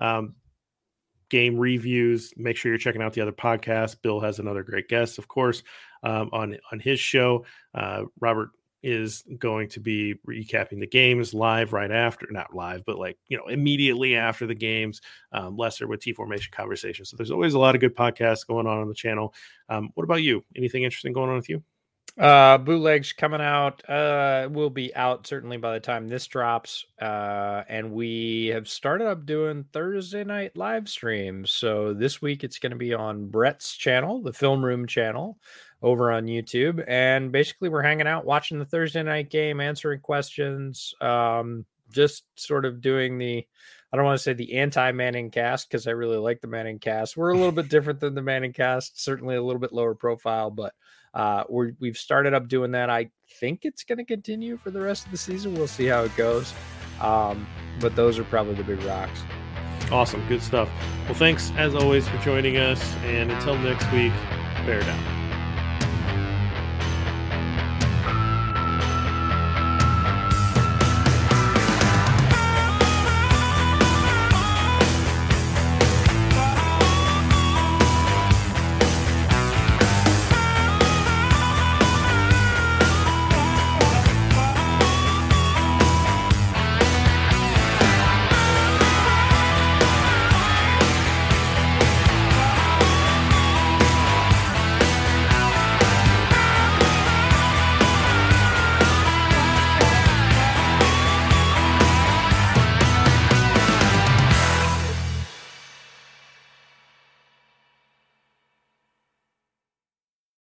Game reviews. Make sure you're checking out the other podcasts. Bill has another great guest, of course, on his show. Robert is going to be recapping the games live right after, not live, but immediately after the games. Lester with T Formation Conversation. So there's always a lot of good podcasts going on the channel. What about you? Anything interesting going on with you? Bootlegs coming out, will be out certainly by the time this drops. And we have started up doing Thursday night live streams. So this week it's going to be on Brett's channel, the Film Room channel, over on YouTube. And basically we're hanging out, watching the Thursday night game, answering questions, just sort of doing I don't want to say the anti-Manning cast, because I really like the Manning cast. We're a little bit different than the Manning cast, certainly a little bit lower profile, but we've started up doing that. I think it's going to continue for the rest of the season. We'll see how it goes. But those are probably the big rocks. Awesome. Good stuff. Well, thanks as always for joining us. And until next week, bear down.